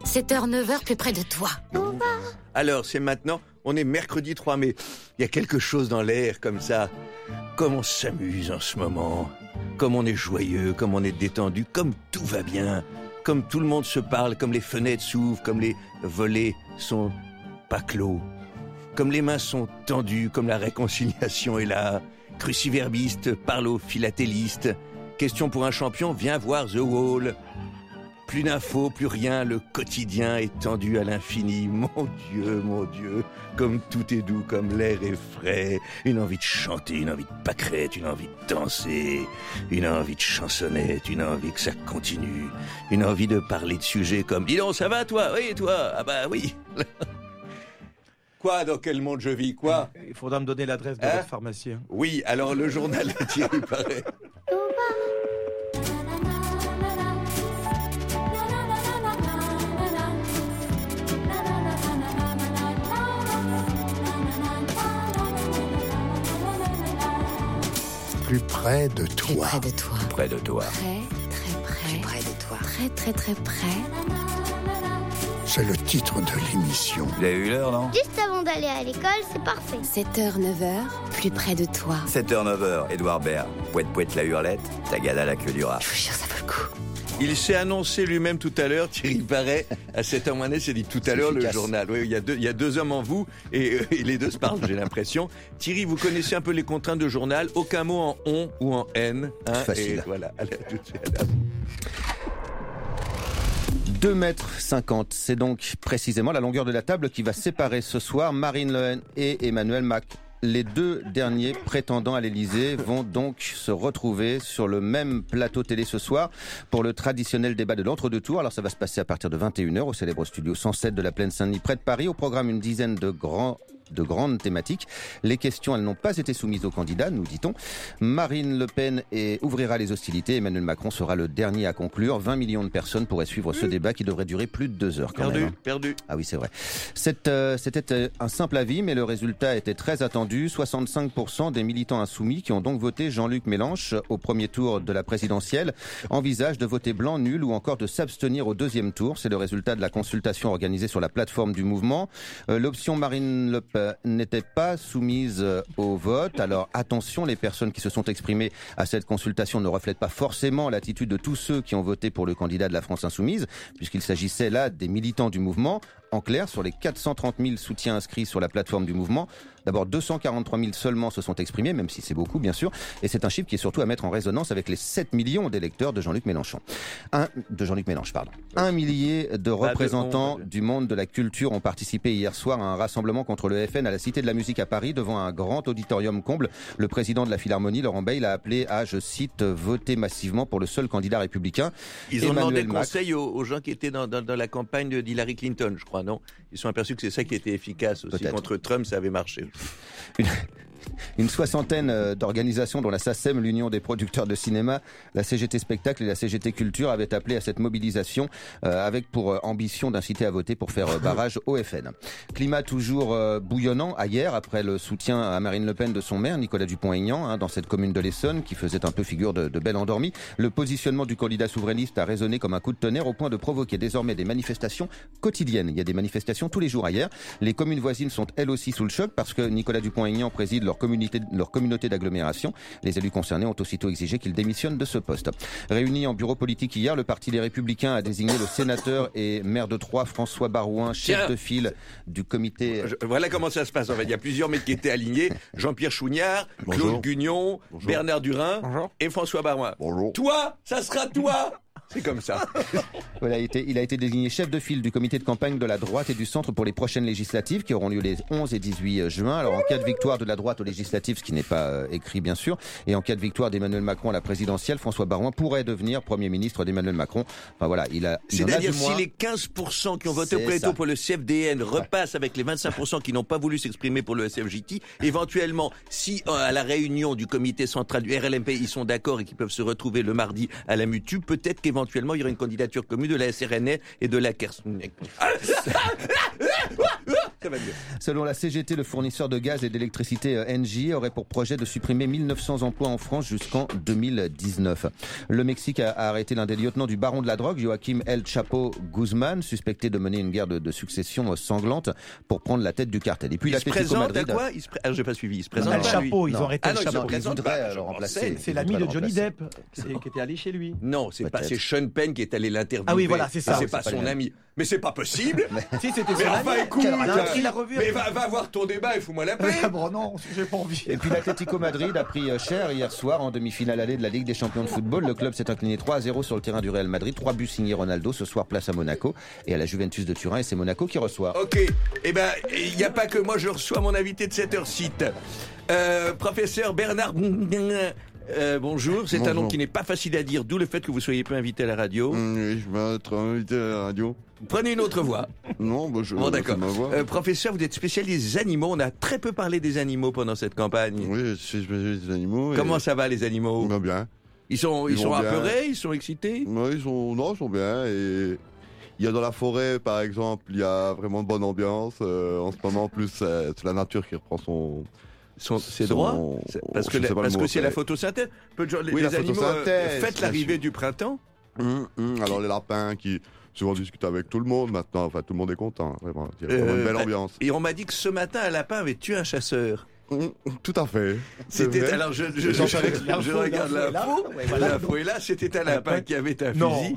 7h, 9h, plus près de toi. Alors, c'est maintenant, on est mercredi 3 mai. Il y a quelque chose dans l'air comme ça. Comme on s'amuse en ce moment. Comme on est joyeux, comme on est détendu, comme tout va bien. Comme tout le monde se parle, comme les fenêtres s'ouvrent, comme les volets sont pas clos. Comme les mains sont tendues, comme la réconciliation est là. Cruciverbiste parle aux philatélistes. Question pour un champion, viens voir The Wall. Plus d'infos, plus rien, le quotidien est tendu à l'infini. Mon Dieu, comme tout est doux, comme l'air est frais. Une envie de chanter, une envie de pâquerette, une envie de danser, une envie de chansonnette, une envie que ça continue. Une envie de parler de sujets comme « Dis donc, ça va toi ? Oui, toi ? Ah bah oui !» Quoi, dans quel monde je vis, quoi ? Il faudra me donner l'adresse de votre pharmacien. Oui, alors le journal de Thierry Paré. Plus près de toi. Près de toi. Près de toi. Très, très près. Près de toi. Très, très, très près. C'est le titre de l'émission. Vous avez eu l'heure, non ? Juste avant d'aller à l'école, c'est parfait. 7h, 9h, plus près de toi. 7h, 9h, Édouard Baird. Pouette, la hurlette, Tagada, la queue du rat. Je vous jure, ça vaut le coup. Il s'est annoncé lui-même tout à l'heure, Thierry Paré, à 7h moins s'est dit tout à l'heure le journal. Oui, il y a deux hommes en vous et les deux se parlent, j'ai l'impression. Thierry, vous connaissez un peu les contraintes de journal, aucun mot en on ou en n. Hein, facile. Et voilà, allez, à tout de suite. 2,50 m, c'est donc précisément la longueur de la table qui va séparer ce soir Marine Le Pen et Emmanuel Macron. Les deux derniers prétendants à l'Élysée vont donc se retrouver sur le même plateau télé ce soir pour le traditionnel débat de l'entre-deux tours. Alors ça va se passer à partir de 21h au célèbre studio 107 de la Plaine Saint-Denis près de Paris. Au programme, une dizaine de grandes thématiques. Les questions, elles n'ont pas été soumises aux candidats, nous dit-on. Marine Le Pen ouvrira les hostilités. Emmanuel Macron sera le dernier à conclure. 20 millions de personnes pourraient suivre ce débat qui devrait durer plus de 2 heures. Perdu. Ah oui, c'est vrai. C'était un simple avis, mais le résultat était très attendu. 65% des militants insoumis qui ont donc voté Jean-Luc Mélenchon au premier tour de la présidentielle envisagent de voter blanc, nul ou encore de s'abstenir au deuxième tour. C'est le résultat de la consultation organisée sur la plateforme du mouvement. L'option Marine Le Pen n'était pas soumise au vote. Alors attention, les personnes qui se sont exprimées à cette consultation ne reflètent pas forcément l'attitude de tous ceux qui ont voté pour le candidat de la France Insoumise, puisqu'il s'agissait là des militants du mouvement. En clair, sur les 430 000 soutiens inscrits sur la plateforme du mouvement, d'abord 243 000 seulement se sont exprimés, même si c'est beaucoup bien sûr, et c'est un chiffre qui est surtout à mettre en résonance avec les 7 millions d'électeurs de Jean-Luc Mélenchon. Un millier de représentants du monde de la culture ont participé hier soir à un rassemblement contre le FN à la Cité de la Musique à Paris, devant un grand auditorium comble. Le président de la Philharmonie, Laurent Bayle, a appelé à, je cite, voter massivement pour le seul candidat républicain. Ils ont demandé conseil aux gens qui étaient dans la campagne d'Hillary Clinton, je crois, non ? Ils sont aperçus que c'est ça qui était efficace aussi. Peut-être. Contre Trump, ça avait marché. Une soixantaine d'organisations, dont la SACEM, l'Union des producteurs de cinéma, la CGT Spectacle et la CGT Culture, avaient appelé à cette mobilisation avec pour ambition d'inciter à voter pour faire barrage au FN. Climat toujours bouillonnant hier, après le soutien à Marine Le Pen de son maire, Nicolas Dupont-Aignan, dans cette commune de l'Essonne, qui faisait un peu figure de belle endormie. Le positionnement du candidat souverainiste a résonné comme un coup de tonnerre, au point de provoquer désormais des manifestations quotidiennes. Il y a des manifestations tous les jours ailleurs. Les communes voisines sont elles aussi sous le choc, parce que Nicolas Dupont-Aignan préside leur communauté d'agglomération. Les élus concernés ont aussitôt exigé qu'il démissionne de ce poste. Réuni en bureau politique hier, le Parti des Républicains a désigné le sénateur et maire de Troyes, François Barouin, chef de file du comité... Voilà comment ça se passe. En fait, il y a plusieurs mecs qui étaient alignés. Jean-Pierre Chougnard, Claude Gugnon, Bernard Durin et François Barouin. Bonjour. Toi, ça sera toi. C'est comme ça. Voilà, il a été désigné chef de file du comité de campagne de la droite et du centre pour les prochaines législatives qui auront lieu les 11 et 18 juin. Alors en cas de victoire de la droite aux législatives, ce qui n'est pas écrit bien sûr, et en cas de victoire d'Emmanuel Macron à la présidentielle, François Barouin pourrait devenir Premier ministre d'Emmanuel Macron. Enfin voilà, c'est-à-dire si les 15% qui ont voté plutôt pour le CFDN repassent avec les 25% qui n'ont pas voulu s'exprimer pour le SFJT, éventuellement, si à la réunion du comité central du RLMP, ils sont d'accord et qu'ils peuvent se retrouver le mardi à la Mutu, peut-être qu'éventuellement il y aura une candidature commune de la SRN et de la KERS. Ça va mieux. Selon la CGT, le fournisseur de gaz et d'électricité Engie aurait pour projet de supprimer 1900 emplois en France jusqu'en 2019. Le Mexique a arrêté l'un des lieutenants du baron de la drogue, Joaquim El Chapo Guzman, suspecté de mener une guerre de succession sanglante pour prendre la tête du cartel. Et puis l'Atlético Madrid. Quoi j'ai pas suivi. Il se présente El Chapo, ils ont arrêté El Chapo. Ils voudraient le remplacer. C'est l'ami de Johnny Depp qui était allé chez lui. Non, c'est pas. C'est Sean Penn qui est allé l'interviewer. Ah oui, voilà, c'est ça. C'est pas son ami. Mais c'est pas possible. Si, c'était son enfin, ami. écoute, Il a revu. mais va voir ton débat et fous-moi la paix. Bon, non, j'ai pas envie. Et puis l'Atlético Madrid a pris cher hier soir en demi-finale allée de la Ligue des champions de football. Le club s'est incliné 3-0 sur le terrain du Real Madrid. 3 buts signés Ronaldo. Ce soir, place à Monaco et à la Juventus de Turin. Et c'est Monaco qui reçoit. Ok. Eh ben, il n'y a pas que moi, je reçois mon invité de cette heure-ci. Professeur Bernard. Bonjour, c'est un nom qui n'est pas facile à dire, d'où le fait que vous soyez pas invité à la radio. Oui, je vais être invité à la radio. Prenez une autre voix. Non, bon, d'accord. Ma voix. Professeur, vous êtes spécialiste des animaux. On a très peu parlé des animaux pendant cette campagne. Oui, je suis spécialiste des animaux. Comment ça va, les animaux? Va bien. Ils sont apeurés, ils sont excités? Oui, ils sont bien. Et il y a dans la forêt, par exemple, il y a vraiment de bonne ambiance. En ce moment, en plus, c'est la nature qui reprend ses droits, parce que c'est la photosynthèse. Les animaux fêtent l'arrivée du printemps. Alors les lapins qui souvent discutent avec tout le monde maintenant, enfin tout le monde est content, vraiment. Il y a vraiment une belle ambiance. Et on m'a dit que ce matin un lapin avait tué un chasseur. Tout à fait. C'était alors je regarde l'info et là c'était un lapin qui avait un fusil.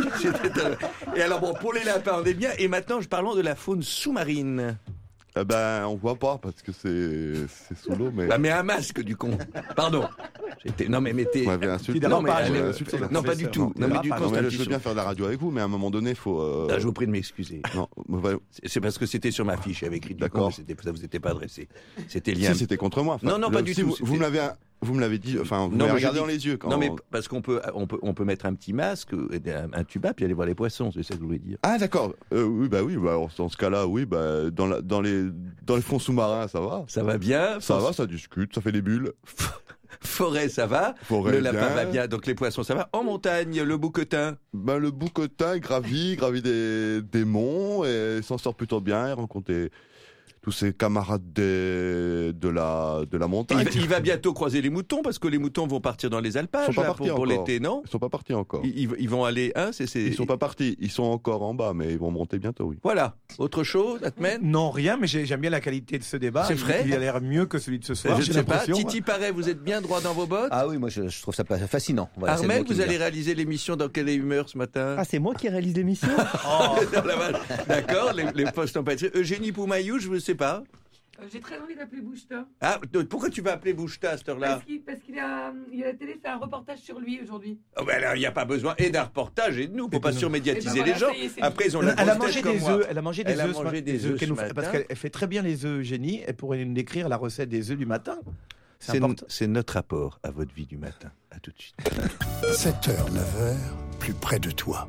Et alors bon, pour les lapins on est bien, et maintenant parlons de la faune sous-marine. Eh ben, on voit pas parce que c'est sous l'eau, mais. Bah, mets un masque, du con. Pardon. Non, mais mettez. Vous m'avez insulté. Non, pas du tout. Non, mais du coup, je veux bien faire de la radio avec vous, mais à un moment donné, il faut. Je vous prie de m'excuser. Non, c'est parce que c'était sur ma fiche, j'avais écrit du con, ça vous était pas adressé. C'était lié. Si, c'était contre moi. Non, pas du tout. Vous me l'avez dit, enfin, vous m'avez regardé dans les yeux quand. Non, mais parce qu'on peut mettre un petit masque, un tuba, puis aller voir les poissons, c'est ça que je voulais dire. Ah, d'accord. Oui, dans ce cas-là, oui, dans les fonds sous-marins, ça va. Ça va bien. Ça va, ça discute, ça fait des bulles. Forêt, ça va. Le lapin va bien, donc les poissons, ça va. En montagne, le bouquetin. Le bouquetin gravit des monts et s'en sort plutôt bien. Il rencontre tous ses camarades de la montagne. Il va bientôt croiser les moutons, parce que les moutons vont partir dans les alpages pour l'été, non? Ils sont pas partis encore. Ils vont aller, Ils sont pas partis, ils sont encore en bas, mais ils vont monter bientôt, oui. Voilà. Autre chose, Atmen? Non, rien, mais j'aime bien la qualité de ce débat. C'est vrai. Il a l'air mieux que celui de ce soir. Je ne sais pas. Titi Paré, vous êtes bien droit dans vos bottes? Ah oui, moi je trouve ça fascinant. Voilà, Armel, vous allez réaliser l'émission dans quelle humeur ce matin? Ah, c'est moi qui réalise l'émission? D'accord, les postes n'ont pas été. Eugénie Poumayou, je ne sais pas. J'ai très envie d'appeler Boucheta. Ah, pourquoi tu vas appeler Boucheta à cette heure-là? Parce qu'il a la télé fait un reportage sur lui aujourd'hui. Oh ben là, il n'y a pas besoin et d'un reportage et de nous, pour pas surmédiatiser les gens. Après, ils ont elle a mangé des œufs. Elle a mangé des œufs parce qu'elle fait très bien les œufs, Eugénie. Elle pourrait nous décrire la recette des œufs du matin. C'est notre apport à votre vie du matin. À tout de suite. 7h, 9h, plus près de toi.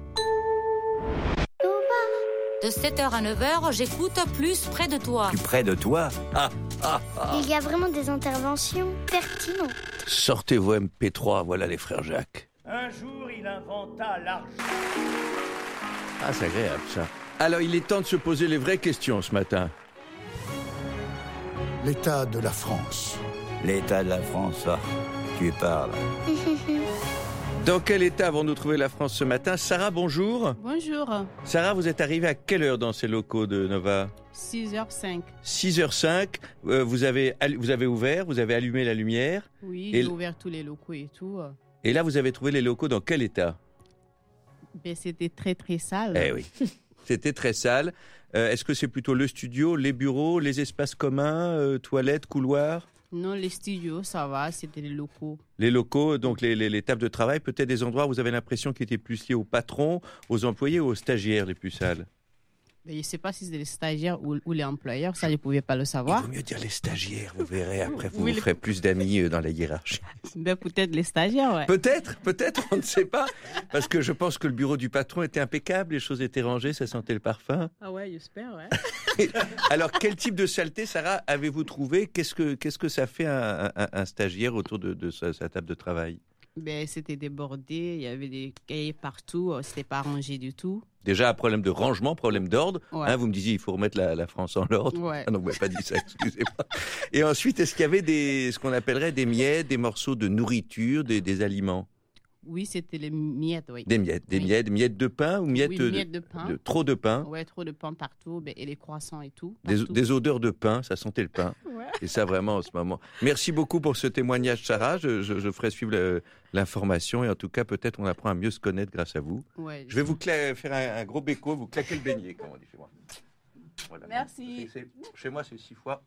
De 7h à 9h, j'écoute plus près de toi. Plus près de toi? Il y a vraiment des interventions pertinentes. Sortez vos MP3, voilà les frères Jacques. Un jour, il inventa l'argent. Ah, c'est agréable ça. Alors, il est temps de se poser les vraies questions ce matin. L'état de la France. L'état de la France, tu parles. Dans quel état avons-nous trouvé la France ce matin? Sarah, bonjour. Bonjour. Sarah, vous êtes arrivée à quelle heure dans ces locaux de Nova? 6h05. 6h05, vous avez ouvert, vous avez allumé la lumière. Oui, j'ai ouvert tous les locaux et tout. Et là, vous avez trouvé les locaux dans quel état? C'était très très sale. Eh oui, c'était très sale. Est-ce que c'est plutôt le studio, les bureaux, les espaces communs, toilettes, couloirs? Non, les studios, ça va, c'était les locaux. Les locaux, donc les tables de travail, peut-être des endroits où vous avez l'impression qu'ils étaient plus liés aux patrons, aux employés ou aux stagiaires les plus sales? Mais je ne sais pas si c'est les stagiaires ou les employeurs, ça je ne pouvais pas le savoir. Il vaut mieux dire les stagiaires, vous verrez, après vous ferez plus d'amis dans la hiérarchie. Ben, peut-être les stagiaires, ouais. Peut-être, on ne sait pas. Parce que je pense que le bureau du patron était impeccable, les choses étaient rangées, ça sentait le parfum. Ah ouais, j'espère, ouais. Alors, quel type de saleté, Sarah, avez-vous trouvé? Qu'est-ce que ça fait un stagiaire autour de sa table de travail? Ben, c'était débordé, il y avait des cahiers partout, c'était pas rangé du tout. Déjà, un problème de rangement, problème d'ordre. Ouais. Vous me disiez, il faut remettre la France en ordre. Ouais. Ah non, vous m'avez pas dit ça, excusez-moi. Et ensuite, est-ce qu'il y avait ce qu'on appellerait des miettes, des morceaux de nourriture, des aliments? Oui, c'était les miettes, oui. Des miettes de pain ou miettes, miettes de pain. Trop de pain? Ouais, trop de pain partout, et les croissants et tout. Des odeurs de pain, ça sentait le pain. Ouais. Et ça, vraiment, en ce moment. Merci beaucoup pour ce témoignage, Sarah. Je ferai suivre l'information et en tout cas, peut-être on apprend à mieux se connaître grâce à vous. Ouais, je vais vous faire un gros béco, vous claquez le beignet, comme on dit chez moi. Voilà. Merci. Chez moi, c'est 6 fois.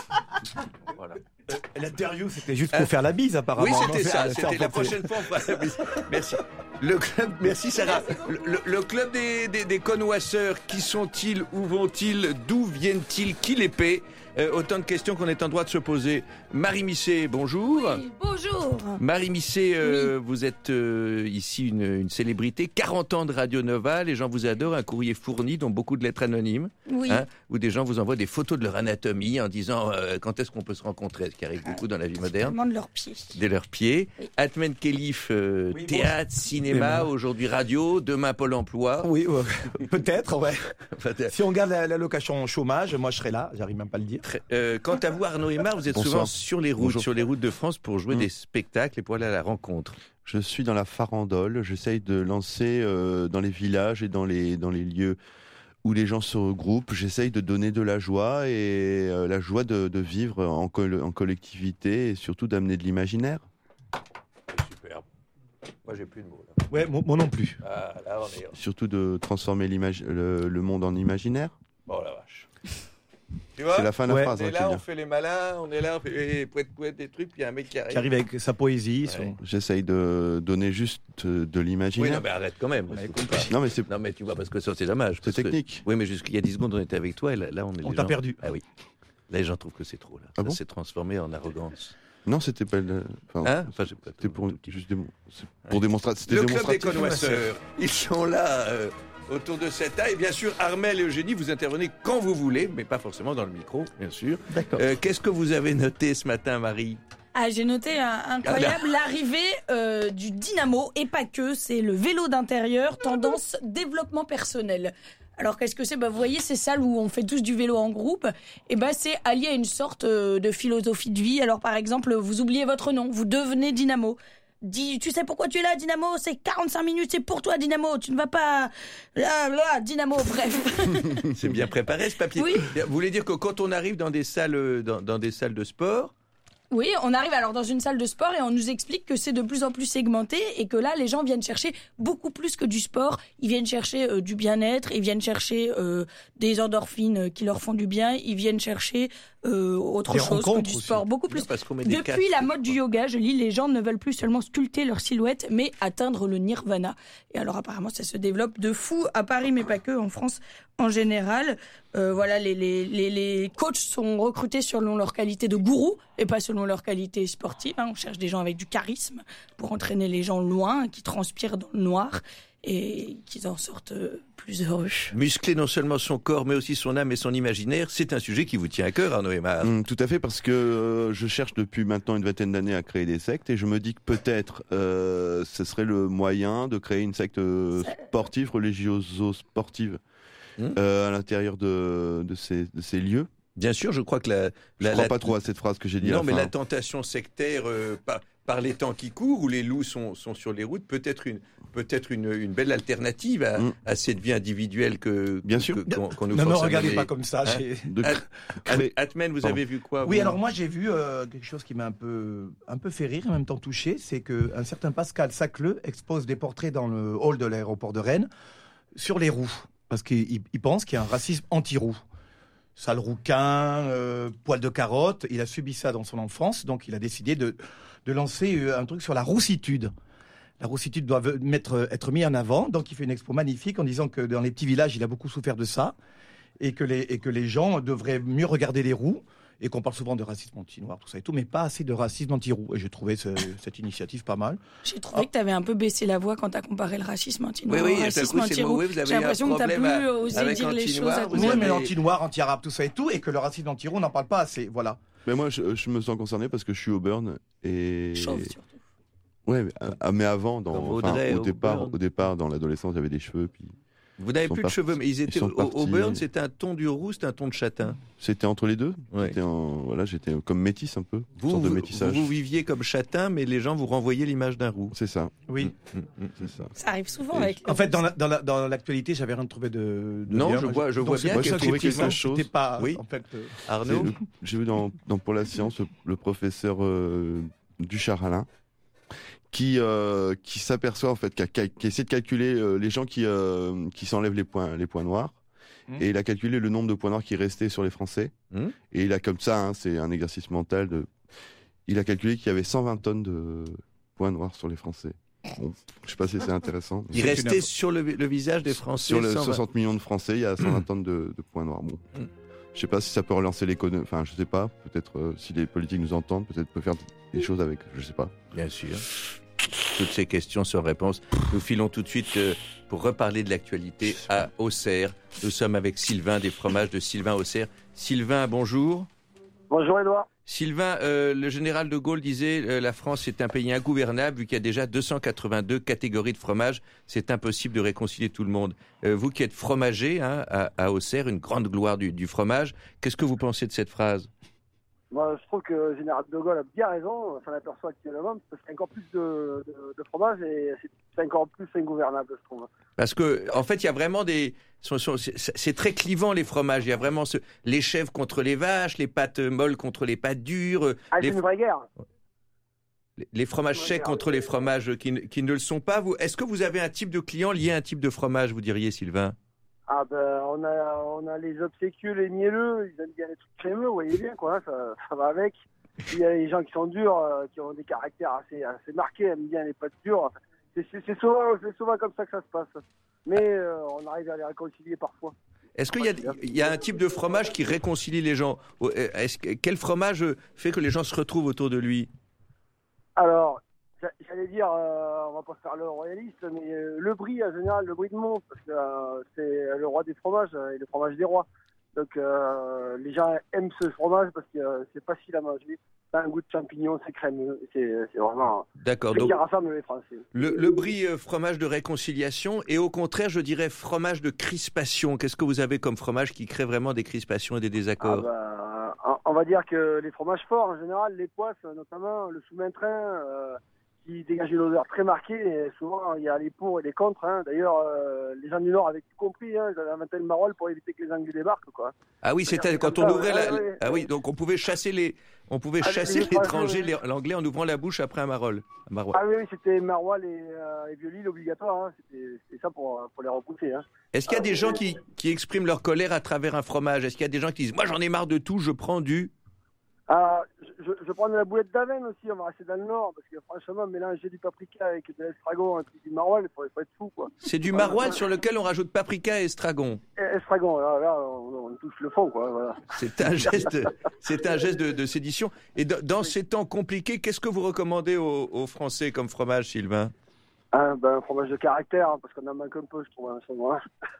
Voilà. L'interview, c'était juste pour faire la bise, apparemment. Oui, c'était ça. C'était la prochaine fois, on fera la bise. Merci. Merci, Sarah. Le club des connoisseurs, qui sont-ils? Où vont-ils? D'où viennent-ils? Qui les paie? Autant de questions qu'on est en droit de se poser. Marie Misset, bonjour. Oui, bonjour. Marie Misset, vous êtes ici une célébrité. 40 ans de Radio Nova, les gens vous adorent. Un courrier fourni, dont beaucoup de lettres anonymes. Oui. Où des gens vous envoient des photos de leur anatomie en disant quand est-ce qu'on peut se rencontrer, ce qui arrive beaucoup dans la vie moderne. De leurs pieds. De leurs pieds. Oui. Atmen Khelif, théâtre, cinéma, aujourd'hui radio, demain Pôle emploi. Oui, peut-être, ouais. Si on garde l'allocation chômage, moi je serai là, j'arrive même pas à le dire. Quant à vous, Arnaud Aymar, vous êtes souvent sur les routes de France pour jouer des spectacles et pour aller à la rencontre. Je suis dans la farandole, j'essaye de lancer dans les villages et dans les lieux où les gens se regroupent, j'essaye de donner de la joie et la joie de vivre en collectivité et surtout d'amener de l'imaginaire. Superbe. Moi j'ai plus de mots là. Ouais, moi non plus. Ah, là, on est... Surtout de transformer le monde en imaginaire. Oh la vache. C'est la fin de la phrase. On est là, on fait les malins, on est là, on fait poète des trucs, puis il y a un mec qui arrive avec sa poésie. Ouais. J'essaye de donner juste de l'imaginaire. Oui, non, mais arrête quand même. Non, mais tu vois, parce que ça, c'est dommage. C'est technique. Oui, mais jusqu'il y a 10 secondes, on était avec toi, et là on est. On t'a perdu. Ah oui. Là, les gens trouvent que c'est trop. Là. Ah bon? Ça s'est transformé en arrogance. Non, c'était pas. C'était pour démontrer. Le club des connoisseurs. Ils sont là. Autour de cette table. Et bien sûr, Armelle et Eugénie, vous intervenez quand vous voulez, mais pas forcément dans le micro, bien sûr. D'accord. Qu'est-ce que vous avez noté ce matin, Marie? J'ai noté incroyable l'arrivée du dynamo, et pas que, c'est le vélo d'intérieur, tendance développement personnel. Alors qu'est-ce que c'est? Vous voyez ces salles où on fait tous du vélo en groupe, et c'est allié à une sorte de philosophie de vie. Alors par exemple, vous oubliez votre nom, vous devenez dynamo. Tu sais pourquoi tu es là, Dynamo? C'est 45 minutes, c'est pour toi, Dynamo. Tu ne vas pas... Dynamo, bref. C'est bien préparé, ce papier. Oui. Vous voulez dire que quand on arrive dans des salles, dans des salles de sport... Oui, on arrive alors dans une salle de sport et on nous explique que c'est de plus en plus segmenté et que là, les gens viennent chercher beaucoup plus que du sport. Ils viennent chercher du bien-être, ils viennent chercher des endorphines qui leur font du bien, ils viennent chercher autre chose que du sport. Beaucoup plus. Depuis la mode du yoga, je lis, les gens ne veulent plus seulement sculpter leur silhouette, mais atteindre le nirvana. Et alors apparemment, ça se développe de fou à Paris, mais pas que, en France en général. Les coachs sont recrutés selon leur qualité de gourou et pas selon leur qualité sportive. On cherche des gens avec du charisme pour entraîner les gens loin, qui transpirent dans le noir et qui en sortent plus heureux. Muscler non seulement son corps, mais aussi son âme et son imaginaire, c'est un sujet qui vous tient à cœur, Arnaud Aymar. Tout à fait, parce que je cherche depuis maintenant une vingtaine d'années à créer des sectes et je me dis que peut-être ce serait le moyen de créer une secte sportive, religioso-sportive à l'intérieur de ces lieux. Bien sûr, je crois que je crois pas trop à cette phrase que j'ai dit. Non, mais la tentation sectaire par les temps qui courent, où les loups sont sur les routes, peut être une belle alternative à cette vie individuelle bien sûr qu'on nous force. Non, regardez pas comme ça. Atmen, vous avez vu quoi? Oui, alors moi j'ai vu quelque chose qui m'a un peu fait rire et en même temps touché, c'est qu'un certain Pascal Sacleux expose des portraits dans le hall de l'aéroport de Rennes sur les roues, parce qu'il pense qu'il y a un racisme anti-roux. Sale rouquin, poil de carotte, il a subi ça dans son enfance, donc il a décidé de lancer un truc sur la roussitude. La roussitude doit être mise en avant, donc il fait une expo magnifique en disant que dans les petits villages, il a beaucoup souffert de ça, et que les gens devraient mieux regarder les roux, et qu'on parle souvent de racisme anti-noir, tout ça et tout, mais pas assez de racisme anti-roux. Et j'ai trouvé cette initiative pas mal. J'ai trouvé que tu avais un peu baissé la voix quand tu as comparé le racisme anti-noir au racisme anti-roux. J'ai l'impression que tu n'as plus osé dire les choses à Oui, mais l'anti-noir, anti-arabe, tout ça et tout, et que le racisme anti-roux, on n'en parle pas assez. Voilà. Mais moi, je me sens concerné parce que je suis au burn et... Chauve, surtout. Ouais, mais avant, Audrey, au départ, dans l'adolescence, j'avais des cheveux, puis... Vous n'avez plus de cheveux, mais ils étaient au Burn, c'était un ton du roux, c'était un ton de châtain. C'était entre les deux. Ouais. J'étais comme métis un peu. Sorte de métissage. Vous viviez comme châtain, mais les gens vous renvoyaient l'image d'un roux. C'est ça. Oui. C'est ça. Ça arrive souvent avec. En fait, dans l'actualité, j'avais rien trouvé de non, bien. je vois bien. Moi, j'ai trouvé quelque chose. C'était pas. Oui. En fait, Arnaud. J'ai vu dans Pour la science le professeur Duchard-Alain qui s'aperçoit en fait qui essaie de calculer les gens qui s'enlèvent les points noirs. Et il a calculé le nombre de points noirs qui restaient sur les Français. Et il a comme ça, c'est un exercice mental, il a calculé qu'il y avait 120 tonnes de points noirs sur les Français. Bon, je sais pas si c'est intéressant. Il restait sur le visage des Français. Sur les 60 millions de Français, il y a 120 tonnes de points noirs. Bon. Je sais pas si ça peut relancer l'économie. Enfin, je sais pas. Peut-être si les politiques nous entendent, peut-être peut faire des choses avec. Je sais pas. Bien sûr. Toutes ces questions sans réponse. Nous filons tout de suite pour reparler de l'actualité à Auxerre. Nous sommes avec Sylvain des fromages de Sylvain Auxerre. Sylvain, bonjour. Bonjour Edouard. Sylvain, le général de Gaulle disait la France est un pays ingouvernable vu qu'il y a déjà 282 catégories de fromage. C'est impossible de réconcilier tout le monde. Vous qui êtes fromager à Auxerre, une grande gloire du fromage, qu'est-ce que vous pensez de cette phrase ? Moi, je trouve que le général de Gaulle a bien raison. On s'en aperçoit actuellement parce qu'il y a encore plus de fromage et c'est encore plus ingouvernable, je trouve. Parce que, en fait, il y a vraiment c'est très clivant les fromages. Il y a vraiment les chèvres contre les vaches, les pâtes molles contre les pâtes dures. C'est une vraie guerre. Les fromages secs contre les fromages qui ne le sont pas. Est-ce que vous avez un type de client lié à un type de fromage, vous diriez, Sylvain ? Ah ben, on a les obséquieux, les mielleux, ils aiment bien les trucs crémeux, vous voyez bien, quoi, ça va avec. Puis il y a les gens qui sont durs, qui ont des caractères assez marqués, aiment bien les pâtes dures. C'est souvent comme ça que ça se passe. Mais on arrive à les réconcilier parfois. Est-ce qu'il y a un type de fromage qui réconcilie les gens ? Quel fromage fait que les gens se retrouvent autour de lui ? Alors, j'allais dire, on va pas faire le royaliste, mais le Brie, en général, le Brie de Mont, parce que c'est le roi des fromages et le fromage des rois. Donc, les gens aiment ce fromage parce que c'est facile à manger. Ça a un goût de champignon, c'est crémeux, c'est vraiment d'accord, ce qui rassemble les Français. Le Brie, fromage de réconciliation, et au contraire, je dirais fromage de crispation. Qu'est-ce que vous avez comme fromage qui crée vraiment des crispations et des désaccords ? On va dire que les fromages forts, en général, les poisses, notamment le sous-main-train, qui dégage une odeur très marquée, et souvent il y a les pour et les contre. D'ailleurs, les gens du Nord avaient tout compris, ils avaient inventé le maroilles pour éviter que les Anglais débarquent, quoi. Ah oui, c'était quand on ouvrait Ah oui, donc on pouvait chasser l'étranger, l'anglais, en ouvrant la bouche après un maroilles. Ah oui, c'était maroilles et violil obligatoire, c'était ça pour les repousser. Est-ce qu'il y a des gens qui expriment leur colère à travers un fromage ? Est-ce qu'il y a des gens qui disent « Moi j'en ai marre de tout, je prends du… » Je prends de la boulette d'Avenne aussi, on va rester dans le Nord, parce que franchement, mélanger du paprika avec de l'estragon et du maroilles, il faut être fou, quoi. C'est du maroilles sur lequel on rajoute paprika et estragon. Estragon, là on touche le fond, quoi. Voilà. C'est un geste de sédition. Et dans ces temps compliqués, qu'est-ce que vous recommandez aux Français comme fromage, Sylvain ? Un fromage de caractère, parce qu'on en manque un peu, je trouve, en ce moment.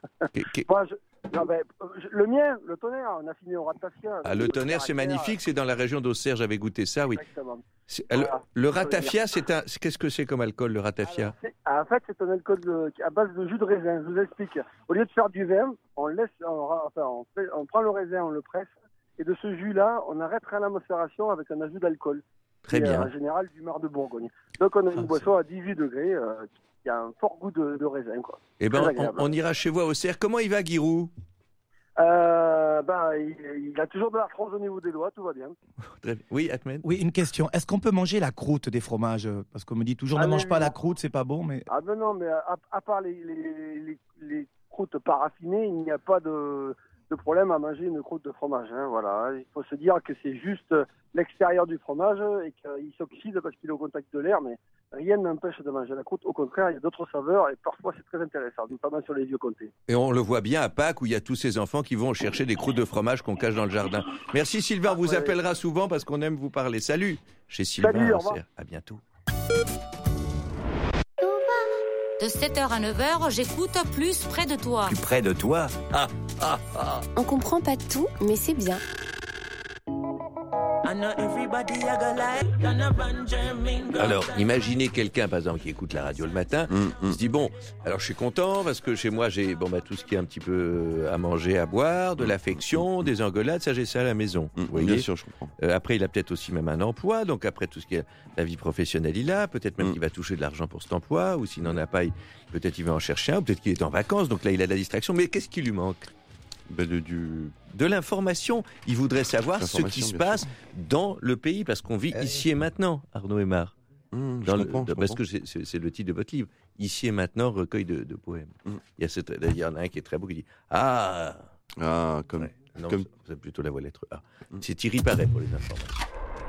Le mien, le tonnerre, on a fini au ratafia. Le tonnerre, c'est magnifique, c'est dans la région d'Auxerre, j'avais goûté ça, oui. Exactement. Le ratafia, qu'est-ce que c'est comme alcool, le ratafia ? En fait, c'est un alcool à base de jus de raisin, je vous explique. Au lieu de faire du vin, on prend le raisin, on le presse, et de ce jus-là, on arrêtera la macération avec un ajout d'alcool. Très bien. En général, du mar de Bourgogne. Donc, on a une boisson à 18 degrés qui a un fort goût de raisin, quoi. Eh ben, on ira chez vous à Auxerre. Comment il va, Giroud ? Il a toujours de l'arthrose au niveau des doigts, tout va bien. Oui, Ahmed ? Oui, une question. Est-ce qu'on peut manger la croûte des fromages ? Parce qu'on me dit toujours ne mange pas la croûte, c'est pas bon, mais… Ah ben non, mais à part les croûtes paraffinées, il n'y a pas de problème à manger une croûte de fromage. Voilà. Il faut se dire que c'est juste l'extérieur du fromage et qu'il s'oxyde parce qu'il est au contact de l'air, mais rien n'empêche de manger la croûte. Au contraire, il y a d'autres saveurs et parfois c'est très intéressant, notamment sur les vieux comtés. Et on le voit bien à Pâques où il y a tous ces enfants qui vont chercher des croûtes de fromage qu'on cache dans le jardin. Merci Sylvain, on vous appellera souvent parce qu'on aime vous parler. Salut chez Sylvain. Salut, au revoir. À bientôt. De 7h à 9h, j'écoute Plus près de toi. Plus près de toi ? On comprend pas tout, mais c'est bien. Alors, imaginez quelqu'un, par exemple, qui écoute la radio le matin, il se dit, bon, alors je suis content parce que chez moi, j'ai tout ce qui est un petit peu à manger, à boire, de l'affection, des engueulades, ça j'ai ça à la maison. Vous voyez. Bien sûr, je comprends. Après, il a peut-être aussi même un emploi, donc après tout ce qui est la vie professionnelle, il a, peut-être même qu'il va toucher de l'argent pour cet emploi, ou s'il n'en a pas, peut-être il va en chercher un, ou peut-être qu'il est en vacances, donc là il a de la distraction, mais qu'est-ce qui lui manque ? De l'information. Il voudrait savoir ce qui se passe dans le pays, parce qu'on vit ici et maintenant, Arnaud Aymar. Parce que c'est le titre de votre livre. Ici et maintenant, recueil de poèmes. Il y en a un qui est très beau qui dit comme... c'est plutôt la voix lettre A. C'est Thierry Paré pour les informations.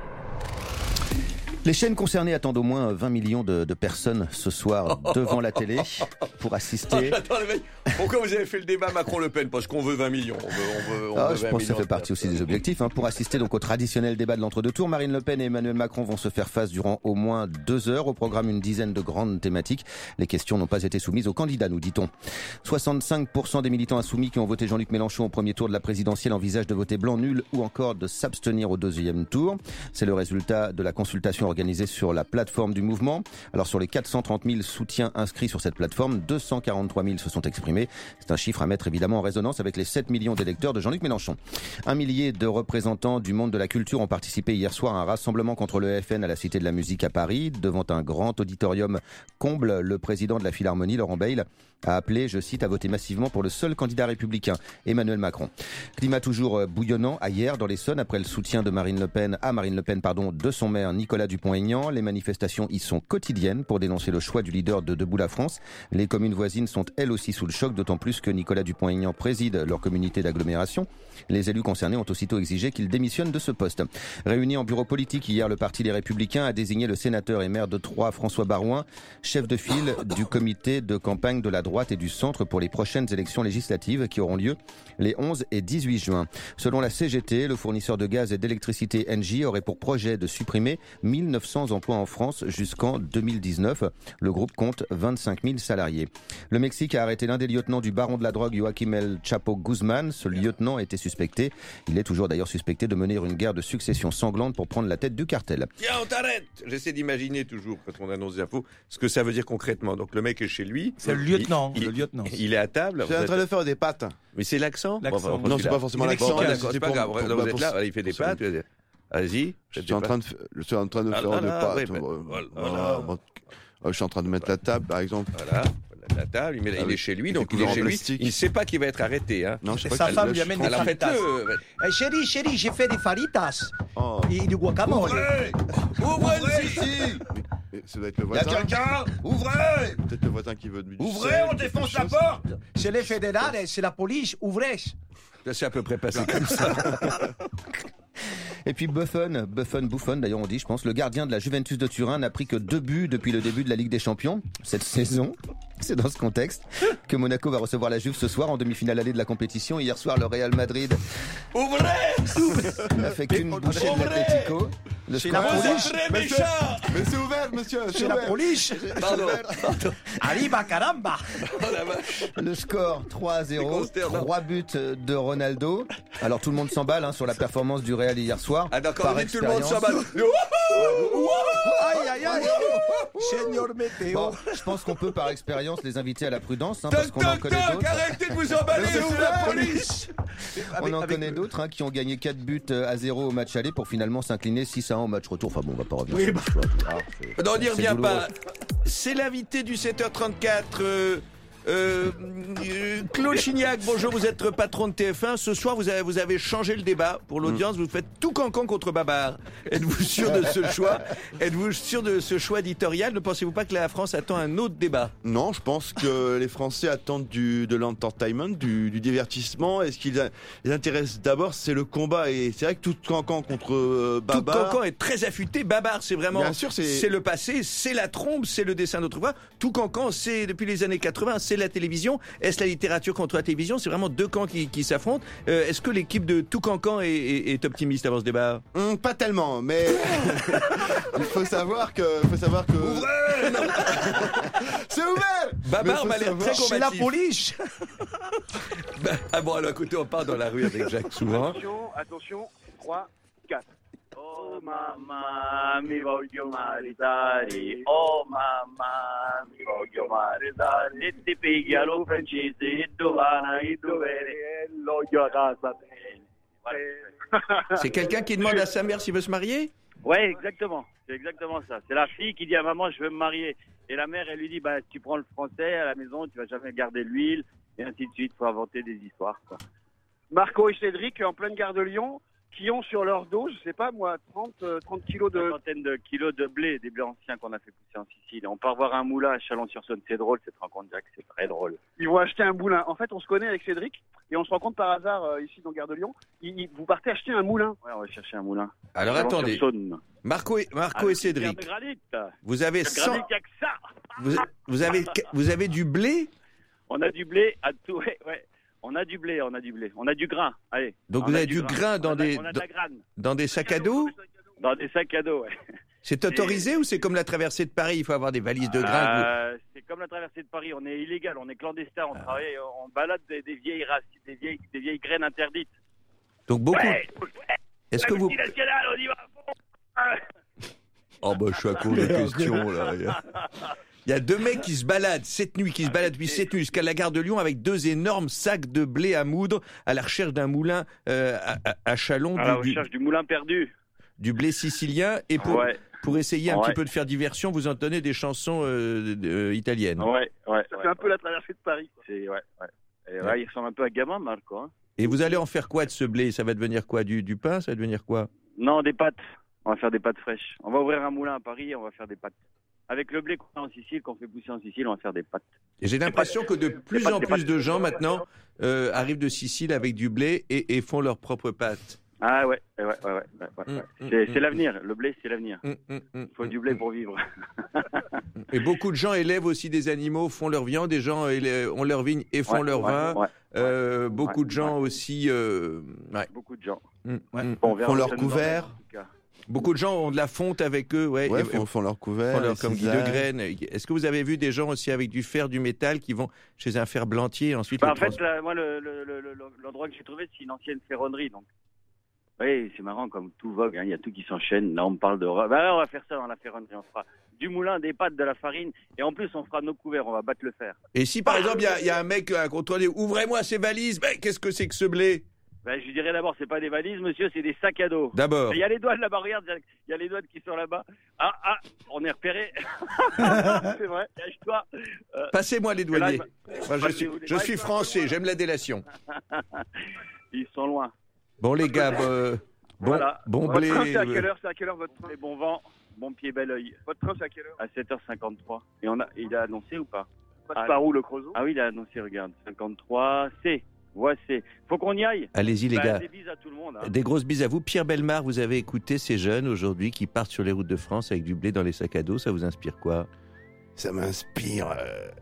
Les chaînes concernées attendent au moins 20 millions de personnes ce soir devant la télé pour assister. Attends, les mecs, pourquoi vous avez fait le débat Macron-Le Pen ? Parce qu'on veut 20 millions. Je pense que ça fait partie aussi des objectifs. Pour assister donc au traditionnel débat de l'entre-deux tours, Marine Le Pen et Emmanuel Macron vont se faire face durant au moins 2 heures. Au programme, une dizaine de grandes thématiques. Les questions n'ont pas été soumises aux candidats, nous dit-on. 65% des militants insoumis qui ont voté Jean-Luc Mélenchon au premier tour de la présidentielle envisagent de voter blanc nul ou encore de s'abstenir au deuxième tour. C'est le résultat de la consultation organisée sur la plateforme du mouvement. Alors sur les 430 000 soutiens inscrits sur cette plateforme, 243 000 se sont exprimés. C'est un chiffre à mettre évidemment en résonance avec les 7 millions d'électeurs de Jean-Luc Mélenchon. 1 millier de représentants du monde de la culture ont participé hier soir à un rassemblement contre le FN à la Cité de la Musique à Paris. Devant un grand auditorium comble, le président de la Philharmonie, Laurent Bayle, a appelé, je cite, à voter massivement pour le seul candidat républicain, Emmanuel Macron. Climat toujours bouillonnant à hier dans l'Essonne après le soutien de Marine Le Pen de son maire Nicolas Dupont-Aignan. Les manifestations y sont quotidiennes pour dénoncer le choix du leader de Debout la France. Les communes voisines sont elles aussi sous le choc, d'autant plus que Nicolas Dupont-Aignan préside leur communauté d'agglomération. Les élus concernés ont aussitôt exigé qu'il démissionne de ce poste. Réuni en bureau politique hier, le parti Les Républicains a désigné le sénateur et maire de Troyes, François Barouin, chef de file du comité de campagne de la droite et du centre pour les prochaines élections législatives qui auront lieu les 11 et 18 juin. Selon la CGT, le fournisseur de gaz et d'électricité Engie aurait pour projet de supprimer 1900 emplois en France jusqu'en 2019. Le groupe compte 25 000 salariés. Le Mexique a arrêté l'un des lieutenants du baron de la drogue Joaquim El Chapo Guzman. Ce lieutenant était suspecté. Il est toujours d'ailleurs suspecté de mener une guerre de succession sanglante pour prendre la tête du cartel. Tiens, on t'arrête. J'essaie d'imaginer toujours, quand on annonce des infos, ce que ça veut dire concrètement. Donc le mec est chez lui. C'est le lieutenant. Il est à table. Je suis en train de faire des pâtes. Mais c'est l'accent. Non, c'est pas forcément l'accent. D'accord, c'est pas grave. Vous êtes là, il fait des pâtes. Allez-y. Je suis en train de faire des pâtes. Je suis en train de mettre la table, par exemple. Voilà. La table, il est chez lui, donc il est chez lui. Il ne sait pas qu'il va être arrêté. Hein. Non, sa femme lui amène des faritas. Chérie, j'ai fait des faritas. Et du guacamole. Ouvrez ici. Ça doit être le voisin. Il y a quelqu'un. Ouvrez. Peut-être le voisin qui veut du ouvrez, on défonce la porte. C'est les fédérales, c'est la police. Ouvrez. Ça s'est à peu près passé comme ça. Et puis Buffon, d'ailleurs on dit, je pense, le gardien de la Juventus de Turin n'a pris que 2 buts depuis le début de la Ligue des Champions cette saison. C'est dans ce contexte que Monaco va recevoir la Juve ce soir en demi-finale allée de la compétition. Hier soir, le Real Madrid n'a fait qu'une bouchée de l'Atlético. C'est la police. Mais c'est ouvert, monsieur. C'est la police. Pardon. Arriba caramba. Le score 3-0, 3 buts de Ronaldo. Alors tout le monde s'emballe sur la performance du Real hier soir. Ah d'accord, tout le monde s'emballe. Aïe. Seigneur météo. Bon, je pense qu'on peut par expérience les inviter à la prudence, parce qu'on en connaît d'autres. Arrêtez de vous emballer, c'est la police. On en connaît d'autres qui ont gagné 4 buts à 0 au match aller pour finalement s'incliner 6-1 au match retour. Enfin bon, on va pas revenir sur l'histoire. Non, on n'y revient pas. C'est l'invité du 7h34. Claude Chignac, bonjour, vous êtes patron de TF1. Ce soir, vous avez changé le débat pour l'audience. Vous faites tout cancan contre Babar. Êtes-vous sûr de ce choix? Êtes-vous sûr de ce choix éditorial? Ne pensez-vous pas que la France attend un autre débat? Non, je pense que les Français attendent de l'entertainment, du divertissement. Et ce qui les intéresse d'abord, c'est le combat. Et c'est vrai que tout cancan contre Babar. Tout cancan est très affûté. Babar, c'est vraiment. Bien sûr, c'est le passé, c'est la trompe, c'est le dessin d'autrefois. Tout cancan, c'est depuis les années 80. C'est la télévision. Est-ce la littérature contre la télévision? C'est vraiment deux camps qui s'affrontent. Est-ce que l'équipe de Toucancan est optimiste avant ce débat? Pas tellement, mais il faut savoir que. Ouvrez. C'est ouvert. Babar m'a l'air très combatif. C'est la police. Ah bon, alors écoutez, on part dans la rue avec Jacques souvent. Attention, 3, 4. Oh mamma, mi voglio maritare. Oh mamma, mi voglio maritare. E ti piglialo francese, e dovana, e dovere, e l'odio a casa bene. Voilà. C'est quelqu'un qui demande à sa mère s'il veut se marier? Ouais, exactement. C'est exactement ça. C'est la fille qui dit à maman, je veux me marier. Et la mère, elle lui dit, bah, tu prends le français à la maison, tu vas jamais garder l'huile, et ainsi de suite. Faut inventer des histoires, quoi. Marco et Cédric, en pleine gare de Lyon, qui ont sur leur dos, je sais pas moi, 30 kilos de... Une centaine de kilos de blé, des blés anciens qu'on a fait pousser en Sicile. On part voir un moulin à Chalon-sur-Saône. C'est drôle cette rencontre, Jack, c'est très drôle. Ils vont acheter un moulin. En fait, on se connaît avec Cédric et on se rencontre par hasard ici dans Gare de Lyon. Vous partez acheter un moulin. Ouais, on va chercher un moulin. Alors attendez, Marco et Cédric, vous avez 100... vous avez du blé? On a du blé à tout, ouais. On a du blé. On a du grain, allez. Donc vous avez du grain dans des sacs à dos? Dans des sacs à dos, ouais. C'est autorisé ou c'est comme la traversée de Paris, il faut avoir des valises de grain? C'est comme la traversée de Paris, on est illégal, on est clandestin, on travaille, on balade des vieilles racines, des vieilles graines interdites. Donc beaucoup... Est-ce que vous... Multinationale, on y va à fond. Oh bah je suis à court de questions là. Il y a deux mecs qui se baladent cette nuit, jusqu'à la gare de Lyon avec deux énormes sacs de blé à moudre à la recherche d'un moulin à Chalon. À la recherche du moulin perdu. Du blé sicilien. Et pour essayer un petit peu de faire diversion, vous entonnez des chansons italiennes. Ouais. Ça fait un peu la traversée de Paris. Et il ressemble un peu à gamin, Marco. Hein. Et vous allez en faire quoi de ce blé? Ça va devenir quoi? Du pain? Ça va devenir quoi? Non, des pâtes. On va faire des pâtes fraîches. On va ouvrir un moulin à Paris et on va faire des pâtes. Avec le blé qu'on a en Sicile, qu'on fait pousser en Sicile, on va faire des pâtes. Et j'ai l'impression que de plus en plus de gens maintenant arrivent de Sicile avec du blé et font leurs propres pâtes. Ah ouais. C'est l'avenir. Le blé, c'est l'avenir. Il faut du blé pour vivre. Et beaucoup de gens élèvent aussi des animaux, font leur viande. Des gens ont leur vigne et font leur vin. Beaucoup de gens aussi. Beaucoup de gens. Font leur couvert. Beaucoup de gens ont de la fonte avec eux, font leur couvert, comme Guy de Graine. Est-ce que vous avez vu des gens aussi avec du fer, du métal, qui vont chez un ferblantier ensuite en fait, moi, l'endroit que j'ai trouvé, c'est une ancienne ferronnerie, donc. Oui, c'est marrant, comme tout vogue, hein, il y a tout qui s'enchaîne. Là, on me parle de... on va faire ça dans la ferronnerie, on fera du moulin, des pâtes, de la farine, et en plus, on fera nos couverts, on va battre le fer. Et si, par exemple, il y a un mec à contrôler, ouvrez-moi ces valises, mais qu'est-ce que c'est que ce blé? Je lui dirais d'abord, c'est pas des valises, monsieur, c'est des sacs à dos. D'abord. Il y a les douanes là-bas, regarde, il y a les douanes qui sont là-bas. Ah, on est repéré. C'est vrai, cache-toi. Passez-moi les douaniers. Je suis français, j'aime la délation. Ils sont loin. Bon, les gars, bon blé. Votre train, c'est à quelle heure votre train? Les bons vents, bon pied, bel oeil. Votre train, c'est à quelle heure? À 7h53. Et il a annoncé ou pas? Par où, le Creusot? Ah oui, il a annoncé, regarde. 53, C. Voici. Faut qu'on y aille. Allez-y les gars. Des bises à tout le monde. Hein. Des grosses bises à vous. Pierre Bellemare, vous avez écouté ces jeunes aujourd'hui qui partent sur les routes de France avec du blé dans les sacs à dos. Ça vous inspire quoi? Ça m'inspire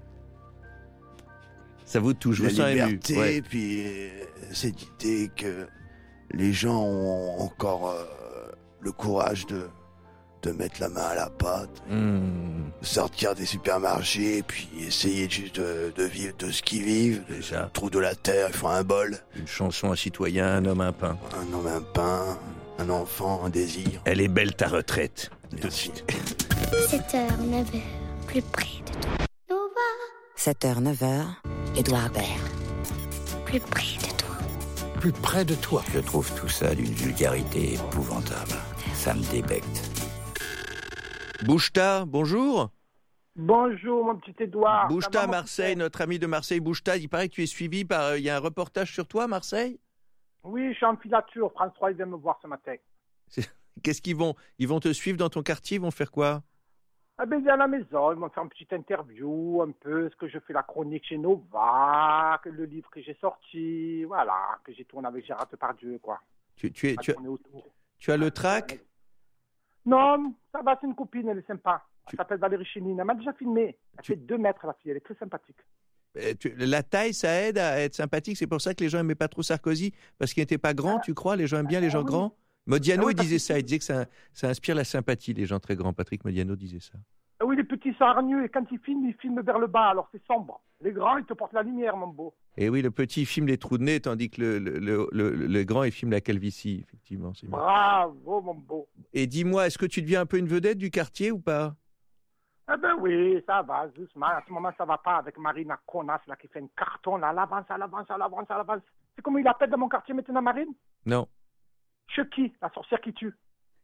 ça vous touche, la vous sens liberté, ému. Ouais. Puis cette idée que les gens ont encore le courage de mettre la main à la pâte, sortir des supermarchés, puis essayer juste de vivre de ce qu'ils vivent. Déjà. Trou de la terre, ils font un bol. Une chanson, un citoyen, un homme, un pain. Un homme, un pain, un enfant, un désir. Elle est belle ta retraite. Merci. 7h, 9h, plus près de toi. Nova. 7h, 9h, Édouard Baird. Plus près de toi. Plus près de toi. Je trouve tout ça d'une vulgarité épouvantable. Ça me débecte. Boucheta, bonjour. Bonjour mon petit Édouard. Boucheta, Marseille, notre ami de Marseille, Boucheta. Il paraît que tu es suivi par... Il y a un reportage sur toi, Marseille? Oui, je suis en filature. François, il vient me voir ce matin. Qu'est-ce qu'ils vont... Ils vont te suivre dans ton quartier, ils vont faire quoi? Ah ben, ils à la maison, ils vont faire une petite interview, un peu, ce que je fais la chronique chez Nova, le livre que j'ai sorti, voilà, que j'ai tourné avec Gérard Depardieu, quoi. Tu as le trac? Non, ça va, c'est une copine, elle est sympa. Elle s'appelle Valérie Chénine, elle m'a déjà filmé. Elle fait 2 mètres, la fille, elle est très sympathique. La taille, ça aide à être sympathique. C'est pour ça que les gens n'aimaient pas trop Sarkozy, parce qu'il n'était pas grand, tu crois? Les gens aiment bien les gens grands? Modiano, il disait ça. Il disait que ça inspire la sympathie, les gens très grands. Patrick Modiano disait ça. Oui, les petits sont hargneux et quand ils filment vers le bas, alors c'est sombre. Les grands, ils te portent la lumière, mon beau. Et oui, le petit filme les trous de nez, tandis que le grand, il filme la calvitie, effectivement. C'est bien. Bravo, mon beau. Et dis-moi, est-ce que tu deviens un peu une vedette du quartier ou pas? Eh ben oui, ça va, doucement. À ce moment, ça va pas avec Marine, la connasse, là, qui fait un carton, là, elle avance. C'est comme il appelle dans mon quartier maintenant, Marine? Non. Chucky, la sorcière qui tue.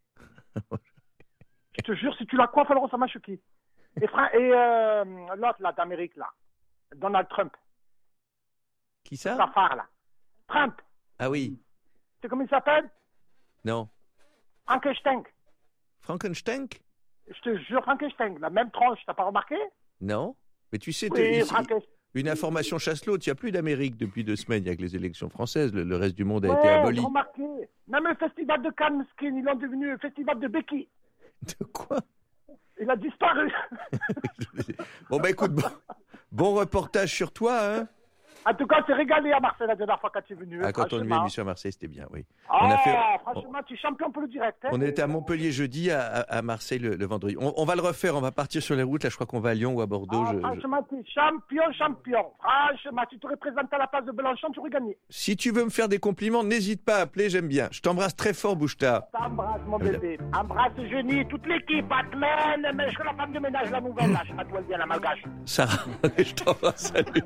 Je te jure, si tu la coiffes, elle ressemble à Chucky. Et l'autre, là, d'Amérique, là. Donald Trump. Qui ça? Sa phare, là. Trump. Ah oui. C'est comme il s'appelle? Non. Frankenstein. Frankenstein? Je te jure, Frankenstein, la même tranche, t'as pas remarqué? Non. Mais tu sais, Oui, une information chasse l'autre. Il n'y a plus d'Amérique depuis 2 semaines. Il n'y a que les élections françaises. Le reste du monde a été aboli. J'ai remarqué. Même le festival de Cannes, Skin, ils l'ont devenu le festival de Becky. De quoi? Il a disparu. Bon, bah écoute, bon reportage sur toi, hein? En tout cas, c'est régalé à Marseille la dernière fois quand tu es venu. Quand on est venu à Marseille, c'était bien, oui. Franchement, tu es champion pour le direct. Hein, on était à Montpellier jeudi, à Marseille le vendredi. On va le refaire, on va partir sur les routes. Là, je crois qu'on va à Lyon ou à Bordeaux. Franchement, tu es champion. Franchement, tu te représentes à la place de Mélenchon, tu aurais gagné. Si tu veux me faire des compliments, n'hésite pas à appeler, j'aime bien. Je t'embrasse très fort, Boucheta. T'embrasse, mon bébé. Embrasse Jenny, toute l'équipe, Batman, mais je suis la femme de ménage, la nouvelle, là. Je sais pas d'où elle vient, la malgache. Sarah, je t'embrasse, salut.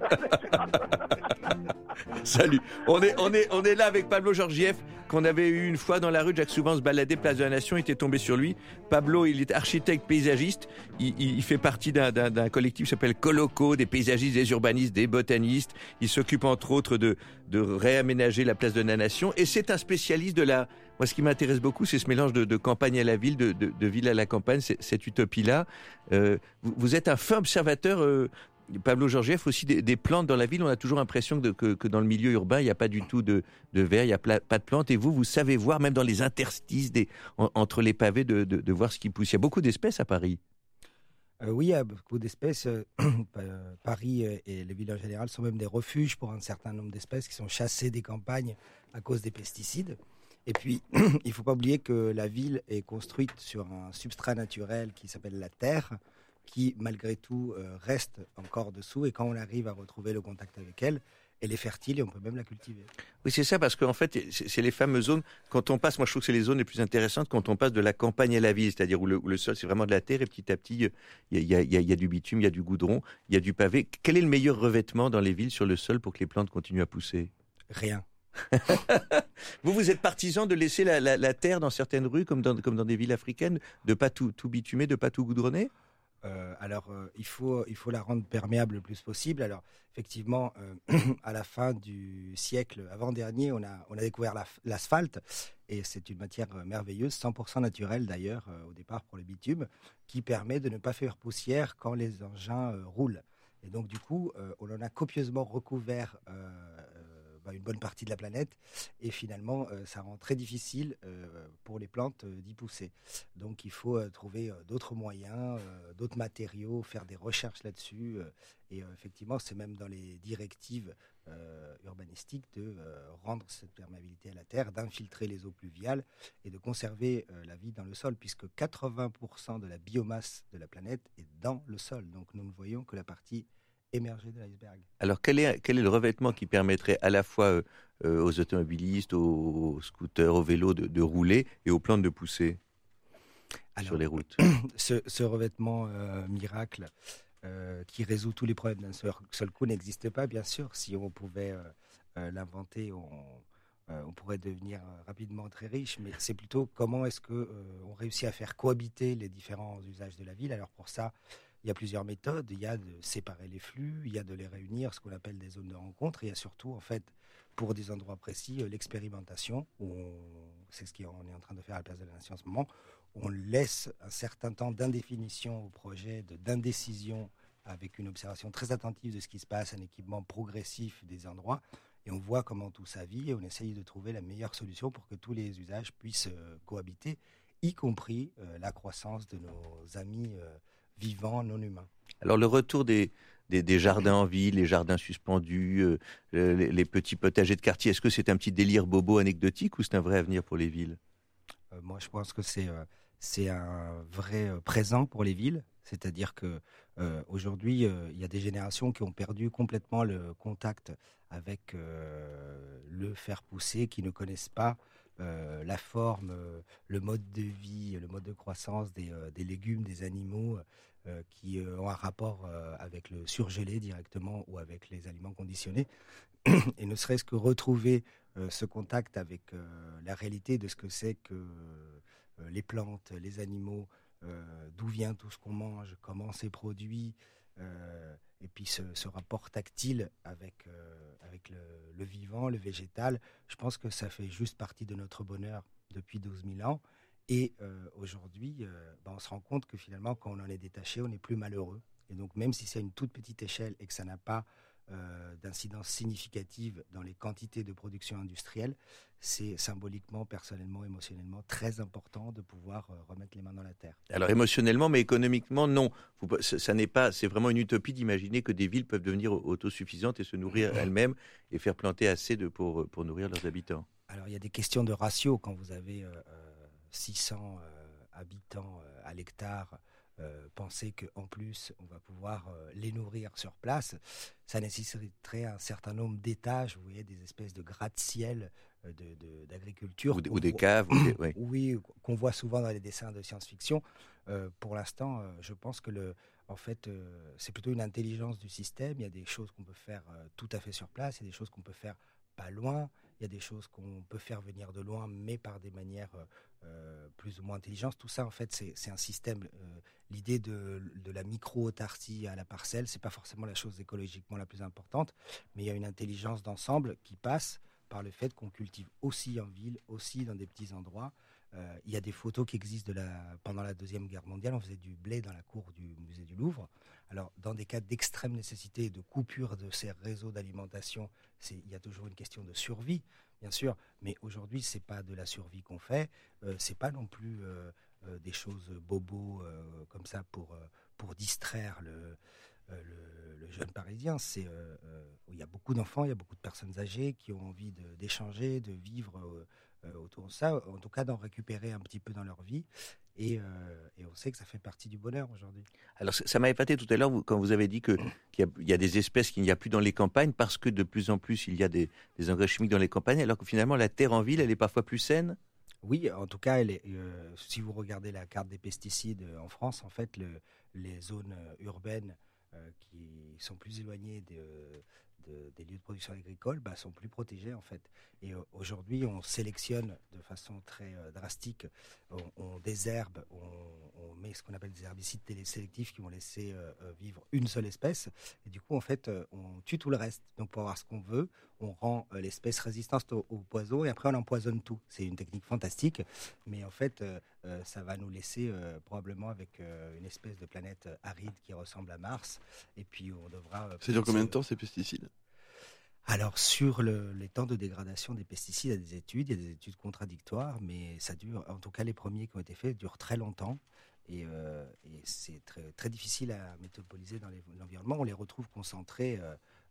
Salut. On est là avec Pablo Georgiev, qu'on avait eu une fois dans la rue. Jacques Souvent se baladait place de la Nation, il était tombé sur lui. Pablo, il est architecte paysagiste. Il fait partie d'un collectif qui s'appelle Coloco, des paysagistes, des urbanistes, des botanistes. Il s'occupe entre autres de réaménager la place de la Nation. Et c'est un spécialiste de la... Moi, ce qui m'intéresse beaucoup, c'est ce mélange de campagne à la ville, de ville à la campagne, cette utopie-là. Vous êtes un fin observateur... Pablo Georgiev, aussi des plantes dans la ville. On a toujours l'impression que dans le milieu urbain, il n'y a pas du tout de verre, il n'y a pas de plantes. Et vous savez voir, même dans les interstices entre les pavés, de voir ce qui pousse. Il y a beaucoup d'espèces à Paris. Oui, il y a beaucoup d'espèces. Paris et les villes en général sont même des refuges pour un certain nombre d'espèces qui sont chassées des campagnes à cause des pesticides. Et puis, il ne faut pas oublier que la ville est construite sur un substrat naturel qui s'appelle la terre, qui, malgré tout, reste encore dessous. Et quand on arrive à retrouver le contact avec elle, elle est fertile et on peut même la cultiver. Oui, c'est ça, parce qu'en fait, c'est les fameuses zones, quand on passe, moi je trouve que c'est les zones les plus intéressantes, quand on passe de la campagne à la ville, c'est-à-dire où le sol, c'est vraiment de la terre, et petit à petit, il y a du bitume, il y a du goudron, il y a du pavé. Quel est le meilleur revêtement dans les villes sur le sol pour que les plantes continuent à pousser? Rien. Vous êtes partisan de laisser la terre dans certaines rues, comme dans des villes africaines, de pas tout bitumer, de pas tout goudronner? Il faut la rendre perméable le plus possible. Alors, effectivement, à la fin du siècle avant-dernier, on a découvert l'asphalte, et c'est une matière merveilleuse, 100% naturelle d'ailleurs, au départ pour le bitume, qui permet de ne pas faire poussière quand les engins roulent. Et donc, du coup, on en a copieusement recouvert une bonne partie de la planète, et finalement ça rend très difficile pour les plantes d'y pousser. Donc il faut trouver d'autres moyens, d'autres matériaux, faire des recherches là-dessus, et effectivement c'est même dans les directives urbanistiques de rendre cette perméabilité à la terre, d'infiltrer les eaux pluviales et de conserver la vie dans le sol, puisque 80% de la biomasse de la planète est dans le sol. Donc nous ne voyons que la partie émerger de l'iceberg. Alors, quel est le revêtement qui permettrait à la fois aux automobilistes, aux scooters, aux vélos de rouler et aux plantes de pousser sur les routes? Ce revêtement miracle qui résout tous les problèmes d'un seul coup n'existe pas, bien sûr. Si on pouvait l'inventer, on pourrait devenir rapidement très riche, mais c'est plutôt comment est-ce qu'on réussit à faire cohabiter les différents usages de la ville. Alors pour ça, il y a plusieurs méthodes. Il y a de séparer les flux, il y a de les réunir, ce qu'on appelle des zones de rencontre. Il y a surtout, en fait, pour des endroits précis, l'expérimentation. C'est ce qu'on est en train de faire à la Place de la Nation en ce moment. On laisse un certain temps d'indéfinition au projet, d'indécision, avec une observation très attentive de ce qui se passe, un équipement progressif des endroits. Et on voit comment tout ça vit et on essaye de trouver la meilleure solution pour que tous les usages puissent cohabiter, y compris la croissance de nos amis vivants non humains. Alors le retour des jardins en ville, les jardins suspendus, les petits potagers de quartier, est-ce que c'est un petit délire bobo anecdotique ou c'est un vrai avenir pour les villes? Moi je pense que c'est un vrai présent pour les villes. C'est-à-dire que aujourd'hui, il y a des générations qui ont perdu complètement le contact avec le faire pousser, qui ne connaissent pas la forme, le mode de vie, le mode de croissance des légumes, des animaux, qui ont un rapport avec le surgelé directement ou avec les aliments conditionnés. Et ne serait-ce que retrouver ce contact avec la réalité de ce que c'est que les plantes, les animaux, d'où vient tout ce qu'on mange, comment c'est produit, et puis ce rapport tactile avec le vivant, le végétal, je pense que ça fait juste partie de notre bonheur depuis 12 000 ans. Et aujourd'hui, on se rend compte que finalement, quand on en est détaché, on est plus malheureux. Et donc, même si c'est à une toute petite échelle et que ça n'a pas d'incidence significative dans les quantités de production industrielle, c'est symboliquement, personnellement, émotionnellement très important de pouvoir remettre les mains dans la terre. Alors émotionnellement, mais économiquement, non. Ça n'est pas. C'est vraiment une utopie d'imaginer que des villes peuvent devenir autosuffisantes et se nourrir elles-mêmes et faire planter assez pour nourrir leurs habitants. Alors il y a des questions de ratio quand vous avez 600 habitants à l'hectare. Penser qu'en plus on va pouvoir les nourrir sur place, ça nécessiterait un certain nombre d'étages, vous voyez, des espèces de gratte-ciel d'agriculture. Ou des caves. Oui. Oui, qu'on voit souvent dans les dessins de science-fiction. Pour l'instant, je pense que c'est plutôt une intelligence du système. Il y a des choses qu'on peut faire tout à fait sur place, il y a des choses qu'on peut faire pas loin, il y a des choses qu'on peut faire venir de loin, mais par des manières plus ou moins intelligentes. Tout ça, en fait, c'est un système. L'idée de la micro-autarcie à la parcelle, c'est pas forcément la chose écologiquement la plus importante, mais il y a une intelligence d'ensemble qui passe par le fait qu'on cultive aussi en ville, aussi dans des petits endroits. Il y a des photos qui existent pendant la Deuxième Guerre mondiale. On faisait du blé dans la cour du musée du Louvre. Alors, dans des cas d'extrême nécessité et de coupure de ces réseaux d'alimentation, il y a toujours une question de survie, bien sûr. Mais aujourd'hui, c'est pas de la survie qu'on fait. C'est pas non plus des choses bobos comme ça pour distraire le jeune Parisien. Il y a beaucoup d'enfants, il y a beaucoup de personnes âgées qui ont envie d'échanger, de vivre autour de ça, en tout cas d'en récupérer un petit peu dans leur vie. Et on sait que ça fait partie du bonheur aujourd'hui. Alors ça m'a épaté tout à l'heure quand vous avez dit qu'il y a des espèces qu'il n'y a plus dans les campagnes parce que de plus en plus il y a des engrais chimiques dans les campagnes, alors que finalement la terre en ville, elle est parfois plus saine. Oui, en tout cas, si vous regardez la carte des pesticides en France, en fait, les zones urbaines qui sont plus éloignées des lieux de production agricole sont plus protégées, en fait. Et aujourd'hui, on sélectionne de façon très drastique, on désherbe, on met ce qu'on appelle des herbicides télésélectifs qui vont laisser vivre une seule espèce. Et du coup, en fait, on tue tout le reste. Donc, pour avoir ce qu'on veut, on rend l'espèce résistante au poison et après on empoisonne tout. C'est une technique fantastique, mais en fait, ça va nous laisser probablement avec une espèce de planète aride qui ressemble à Mars. Et puis on devra... Ça dure combien de temps ces pesticides ? Alors sur les temps de dégradation des pesticides, il y a des études contradictoires, mais ça dure, en tout cas les premiers qui ont été faits durent très longtemps. Et c'est très, très difficile à métaboliser dans l'environnement. On les retrouve concentrés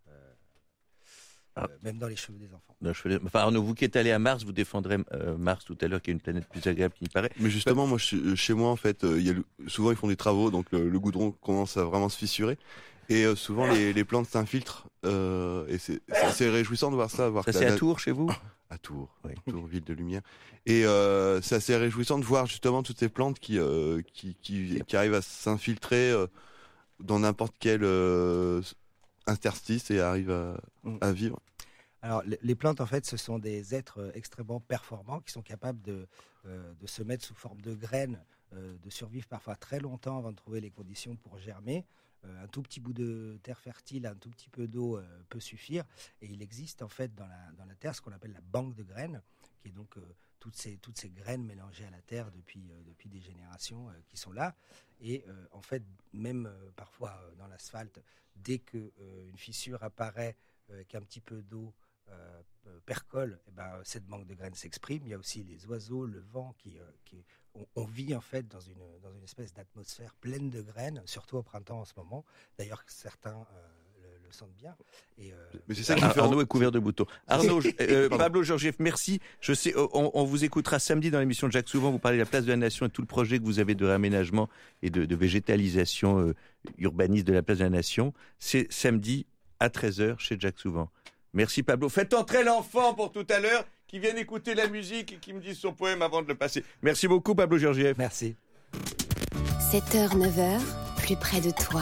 même dans les cheveux des enfants. Enfin, Arnaud, vous qui êtes allé à Mars, vous défendrez Mars tout à l'heure, qui est une planète plus agréable qu'il n'y paraît. Mais justement, moi, chez moi, en fait, souvent ils font des travaux, donc le goudron commence à vraiment se fissurer. Et souvent les plantes s'infiltrent. Et c'est assez réjouissant de voir ça. Ça, c'est à Tours, chez vous ? À Tours, oui. Tours, ville de lumière. Et c'est assez réjouissant de voir justement toutes ces plantes qui arrivent à s'infiltrer dans n'importe quel interstice et arrivent à vivre. Alors, les plantes, en fait, ce sont des êtres extrêmement performants qui sont capables de se mettre sous forme de graines, de survivre parfois très longtemps avant de trouver les conditions pour germer. Un tout petit bout de terre fertile, un tout petit peu d'eau peut suffire. Et il existe en fait dans la terre ce qu'on appelle la banque de graines, qui est donc toutes ces graines mélangées à la terre depuis des générations qui sont là. Et en fait, même parfois dans l'asphalte, dès qu'une fissure apparaît avec un petit peu d'eau, percole, cette banque de graines s'exprime. Il y a aussi les oiseaux, le vent on vit en fait dans une espèce d'atmosphère pleine de graines, surtout au printemps en ce moment. D'ailleurs, certains sentent bien. Et, mais c'est ça qui fait Arnaud est couvert de boutons. Arnaud, Pablo Georgiev, merci. Je sais, on vous écoutera samedi dans l'émission de Jacques Souvent. Vous parlez de la place de la Nation et tout le projet que vous avez de réaménagement et de végétalisation urbaniste de la place de la Nation. C'est samedi à 13h chez Jacques Souvent. Merci Pablo. Faites entrer l'enfant pour tout à l'heure qui vient écouter la musique et qui me dise son poème avant de le passer. Merci beaucoup Pablo Georgiev. Merci. 7h, 9h, plus près de toi.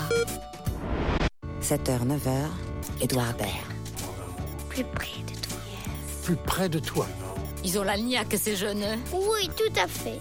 7h, 9h, Édouard Baird. Plus près de toi. Plus près de toi. Ils ont la niaque, ces jeunes. Oui, tout à fait.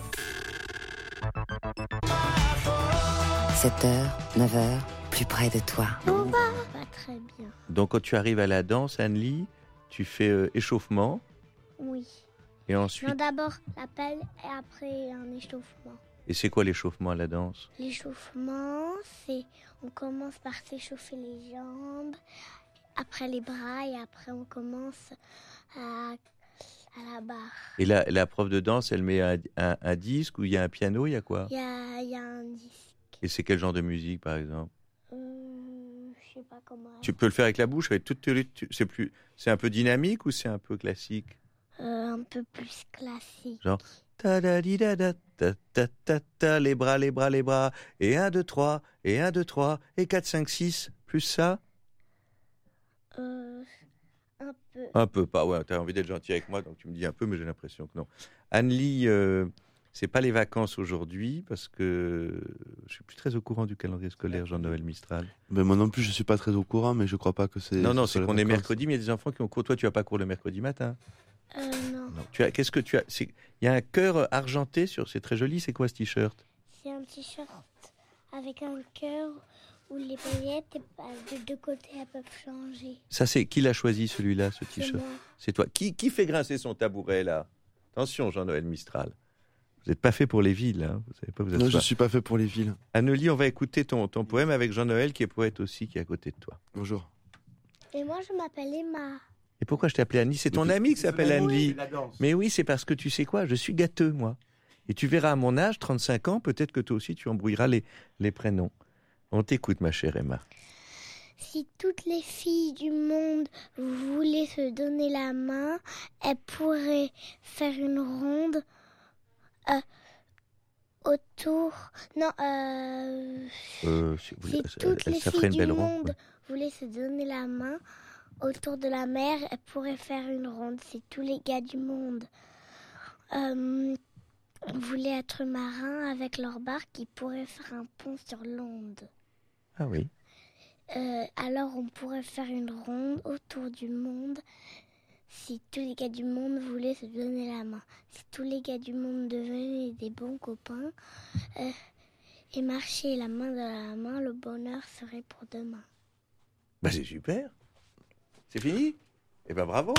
7h, 9h, plus près de toi. On va. Pas très bien. Donc quand tu arrives à la danse, Anne-Lie, tu fais échauffement. Oui. Et ensuite. Non, d'abord l'appel et après un échauffement. Et c'est quoi l'échauffement à la danse? L'échauffement, c'est on commence par s'échauffer les jambes, après les bras et après on commence à la barre. Et la prof de danse, elle met un disque ou il y a un piano, il y a quoi? Il y a un disque. Et c'est quel genre de musique par exemple? Je sais pas comment. Tu peux le faire avec la bouche, avec c'est un peu dynamique ou c'est un peu classique? Un peu plus classique. Genre ta da di da da ta ta ta ta, les bras, et 1, 2, 3, et 1, 2, 3, et 4, 5, 6, plus ça? Un peu. Un peu, pas, ouais, t'as envie d'être gentil avec moi, donc tu me dis un peu, mais j'ai l'impression que non. Anne-Lie, c'est pas les vacances aujourd'hui, parce que je suis plus très au courant du calendrier scolaire, Jean-Noël Mistral. Ben moi non plus, je suis pas très au courant, mais je crois pas que c'est... Non, c'est qu'on est mercredi, mais il y a des enfants qui ont cours. Toi, tu vas pas cours le mercredi matin? Non. Qu'est-ce que tu as? Il y a un cœur argenté sur. C'est très joli. C'est quoi ce t-shirt? C'est un t-shirt avec un cœur où les paillettes de deux côtés elles peuvent changer. Ça, c'est qui l'a choisi celui-là, ce C'est t-shirt? moi. C'est toi. Qui fait grincer son tabouret là? Attention, Jean-Noël Mistral. Vous n'êtes pas fait pour les villes, hein. Vous savez pas. Vous êtes non, je suis pas fait pour les villes. Anne-Lie, on va écouter ton poème avec Jean-Noël, qui est poète aussi, qui est à côté de toi. Bonjour. Et moi, je m'appelle Emma. Et pourquoi je t'ai appelé Anne-Lie? C'est ton ami qui s'appelle Anne-Lie. Mais oui, c'est parce que tu sais quoi? Je suis gâteux, moi. Et tu verras à mon âge, 35 ans, peut-être que toi aussi tu embrouilleras les prénoms. On t'écoute, ma chère Emma. Si toutes les filles du monde voulaient se donner la main, elles pourraient faire une ronde autour... Non, si toutes les filles du monde voulaient se donner la main autour de la mer, elles pourraient faire une ronde. Si tous les gars du monde voulaient être marins avec leur barque, ils pourraient faire un pont sur l'onde. Ah oui. Alors on pourrait faire une ronde autour du monde si tous les gars du monde voulaient se donner la main. Si tous les gars du monde devenaient des bons copains et marchaient la main dans la main, le bonheur serait pour demain. Bah c'est super. C'est fini? Eh ben bravo.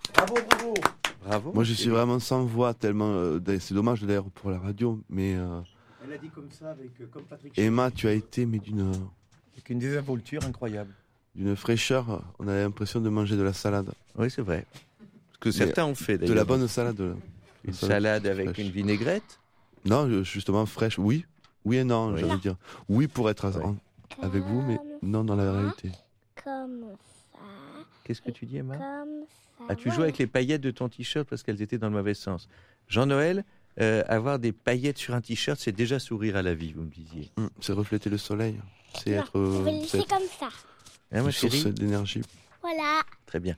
Bravo. Moi je suis vraiment sans voix tellement... c'est dommage d'ailleurs pour la radio, mais... Elle a dit comme ça, comme Patrick. Emma, tu as été mais avec une désinvolture incroyable. D'une fraîcheur, on a l'impression de manger de la salade. Oui, c'est vrai. Ce que certains ont fait d'ailleurs. De la bonne salade. Une salade avec fraîche. Une vinaigrette? Non, justement fraîche, oui. Oui et non, j'allais dire. Oui pour être avec vous, mais non dans la réalité. Comme ça. Qu'est-ce que tu dis, Emma? Comme ça. Ah, tu joues avec les paillettes de ton t-shirt parce qu'elles étaient dans le mauvais sens. Jean-Noël, avoir des paillettes sur un t-shirt, c'est déjà sourire à la vie, vous me disiez. C'est refléter le soleil. C'est être. Je vais le laisser comme ça. Une source d'énergie. Voilà. Très bien.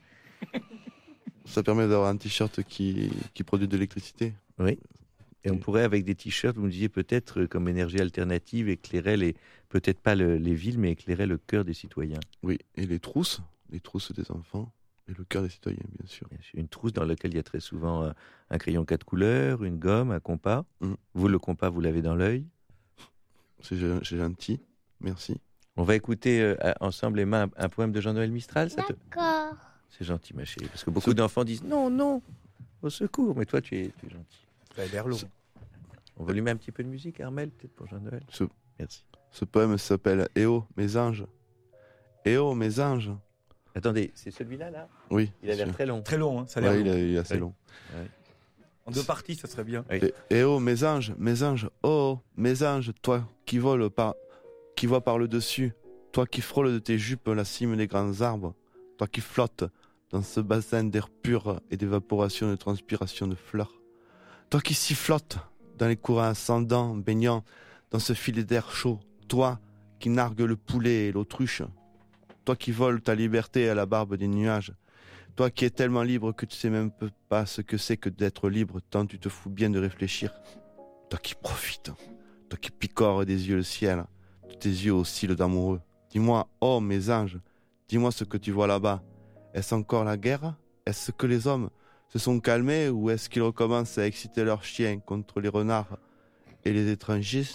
Ça permet d'avoir un t-shirt qui produit de l'électricité. Oui. Et on pourrait, avec des t-shirts, vous me disiez peut-être comme énergie alternative, éclairer peut-être pas les villes, mais éclairer le cœur des citoyens. Oui, et les trousses des enfants, et le cœur des citoyens, bien sûr. Une trousse dans laquelle il y a très souvent un crayon 4 couleurs, une gomme, un compas. Vous, le compas, vous l'avez dans l'œil. C'est gentil, merci. On va écouter ensemble, Emma, un poème de Jean-Noël Mistral. D'accord. C'est gentil, ma chérie, parce que beaucoup d'enfants disent non, au secours, mais toi, tu es gentil. Vers l'eau. On va lui mettre un petit peu de musique, Armel, peut-être pour Jean-Noël. Merci. Ce poème s'appelle « Eh oh, mes anges ». « Eh oh, mes anges ». Attendez, c'est celui-là, là? Oui. Il a l'air très long. Très long, hein, ça a l'air long. Il est assez long. Ouais. En 2 parties, ça serait bien. Oui. Eh oh, mes anges, oh, mes anges, toi qui vois par le dessus, Toi qui frôles de tes jupes la cime des grands arbres, toi qui flottes dans ce bassin d'air pur et d'évaporation de transpiration de fleurs, toi qui sifflottes dans les courants ascendants, baignant dans ce filet d'air chaud, toi qui nargues le poulet et l'autruche, toi qui voles ta liberté à la barbe des nuages, toi qui es tellement libre que tu sais même pas ce que c'est que d'être libre tant tu te fous bien de réfléchir, toi qui profites, toi qui picores des yeux le ciel, tous tes yeux oscillent d'amoureux. Dis-moi, oh mes anges, dis-moi ce que tu vois là-bas. Est-ce encore la guerre? Est-ce que les hommes se sont calmés ou est-ce qu'ils recommencent à exciter leurs chiens contre les renards et les étrangers?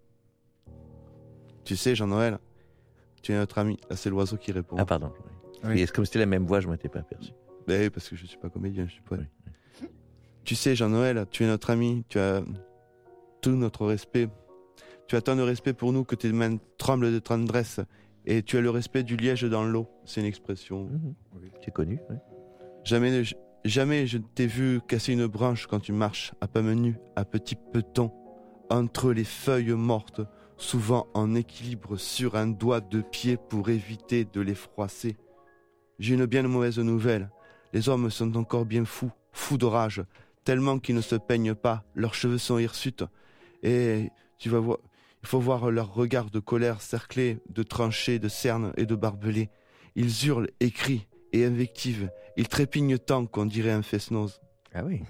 Tu sais, Jean-Noël, tu es notre ami. Là, c'est l'oiseau qui répond. Ah, pardon. Oui. Et comme c'était la même voix, je ne m'étais pas aperçu. Ben oui, parce que je ne suis pas comédien, je suis poète. Oui. Tu sais, Jean-Noël, tu es notre ami. Tu as tout notre respect. Tu as tant de respect pour nous que tes mains tremblent de tendresse. Et tu as le respect du liège dans l'eau. C'est une expression. Oui. C'est connu. Oui. Jamais je t'ai vu casser une branche quand tu marches, à pas menu, à petit peton, entre les feuilles mortes, souvent en équilibre sur un doigt de pied pour éviter de les froisser. J'ai une bien mauvaise nouvelle. Les hommes sont encore bien fous de rage, tellement qu'ils ne se peignent pas, leurs cheveux sont hirsutes. Et tu vas voir, il faut voir leur regard de colère cerclé de tranchées, de cernes et de barbelés. Ils hurlent et crient et invectivent. Ils trépignent tant qu'on dirait un fest-noz. Ah oui.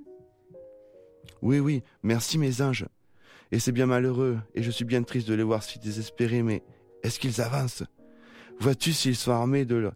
Oui, merci mes anges. Et c'est bien malheureux, et je suis bien triste de les voir si désespérés, mais est-ce qu'ils avancent? Vois-tu s'ils sont armés de...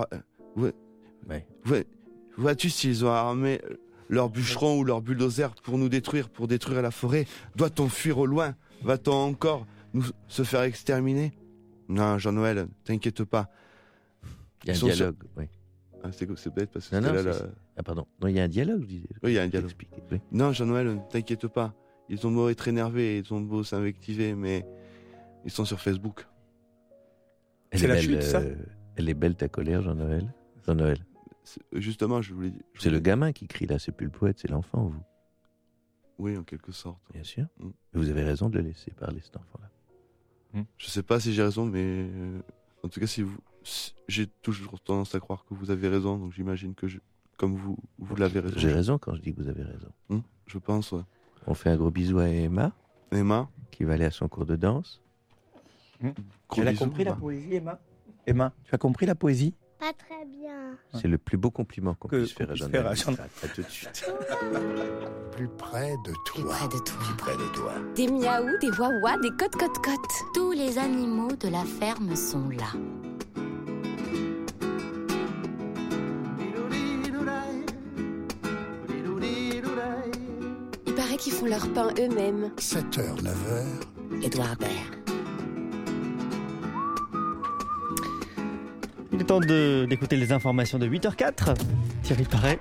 Vois-tu s'ils ont armé leurs bûcherons ou leurs bulldozers pour nous détruire, pour détruire la forêt? Doit-on fuir au loin? Va-t-on encore nous se faire exterminer? Non, Jean-Noël, t'inquiète pas. Il y a un dialogue, oui. Ah, c'est peut-être parce que non, là... Ah pardon, non, il y a un dialogue, je disais. Oui, il y a un dialogue. Oui. Non, Jean-Noël, t'inquiète pas. Ils ont beau être énervés, ils ont beau s'invectiver, mais ils sont sur Facebook. C'est la chute, ça? Elle est belle ta colère, Jean-Noël. Jean-Noël. Justement, je voulais dire... C'est le gamin qui crie là, c'est plus le poète, c'est l'enfant, vous. Oui, en quelque sorte. Bien sûr. Vous avez raison de le laisser parler, cet enfant-là. Je sais pas si j'ai raison, mais en tout cas, j'ai toujours tendance à croire que vous avez raison, donc j'imagine que comme vous l'avez raison. J'ai raison quand je dis que vous avez raison. Je pense, ouais. On fait un gros bisou à Emma. Emma. Qui va aller à son cours de danse. Tu as compris la poésie, Emma? Emma, tu as compris la poésie? Pas très bien. C'est le plus beau compliment qu'on puisse faire à Jean-Noël. À tout de suite. Plus près de toi. Plus près de toi. Plus près de toi. Des miaou, des wawa, des cotes. Tous les animaux de la ferme sont là. Il paraît qu'ils font leur pain eux-mêmes. 7h, 9h. Édouard Baird. Il est temps d'écouter les informations de 8h04. Thierry Paré.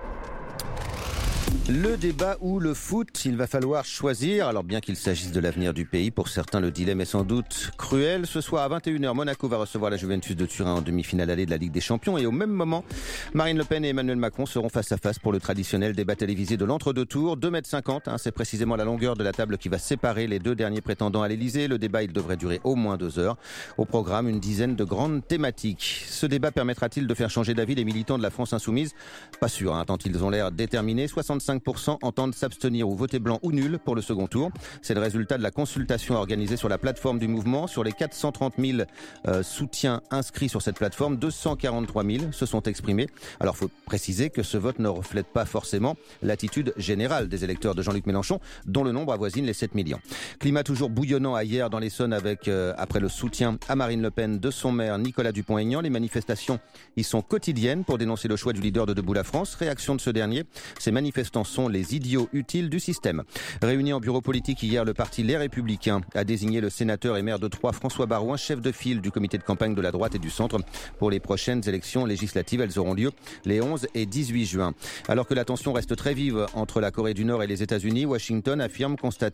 Le débat ou le foot, il va falloir choisir. Alors bien qu'il s'agisse de l'avenir du pays, pour certains le dilemme est sans doute cruel. Ce soir à 21h, Monaco va recevoir la Juventus de Turin en demi-finale allée de la Ligue des Champions. Et au même moment, Marine Le Pen et Emmanuel Macron seront face à face pour le traditionnel débat télévisé de l'entre-deux tours. 2,50 m, c'est précisément la longueur de la table qui va séparer les deux derniers prétendants à l'Elysée. Le débat, il devrait durer au moins 2 heures. Au programme, une dizaine de grandes thématiques. Ce débat permettra-t-il de faire changer d'avis les militants de la France insoumise? Pas sûr, tant ils ont l'air déterminés. 65% entendent s'abstenir ou voter blanc ou nul pour le second tour. C'est le résultat de la consultation organisée sur la plateforme du mouvement. Sur les 430 000 soutiens inscrits sur cette plateforme, 243 000 se sont exprimés. Alors, il faut préciser que ce vote ne reflète pas forcément l'attitude générale des électeurs de Jean-Luc Mélenchon, dont le nombre avoisine les 7 millions. Climat toujours bouillonnant à hier dans l'Essonne avec, après le soutien à Marine Le Pen de son maire Nicolas Dupont-Aignan. Les manifestations y sont quotidiennes pour dénoncer le choix du leader de Debout la France. Réaction de ce dernier, ces manifestants sont les idiots utiles du système. Réuni en bureau politique hier, le parti Les Républicains a désigné le sénateur et maire de Troyes, François Barouin, chef de file du comité de campagne de la droite et du centre pour les prochaines élections législatives. Elles auront lieu les 11 et 18 juin. Alors que la tension reste très vive entre la Corée du Nord et les États-Unis, Washington affirme constater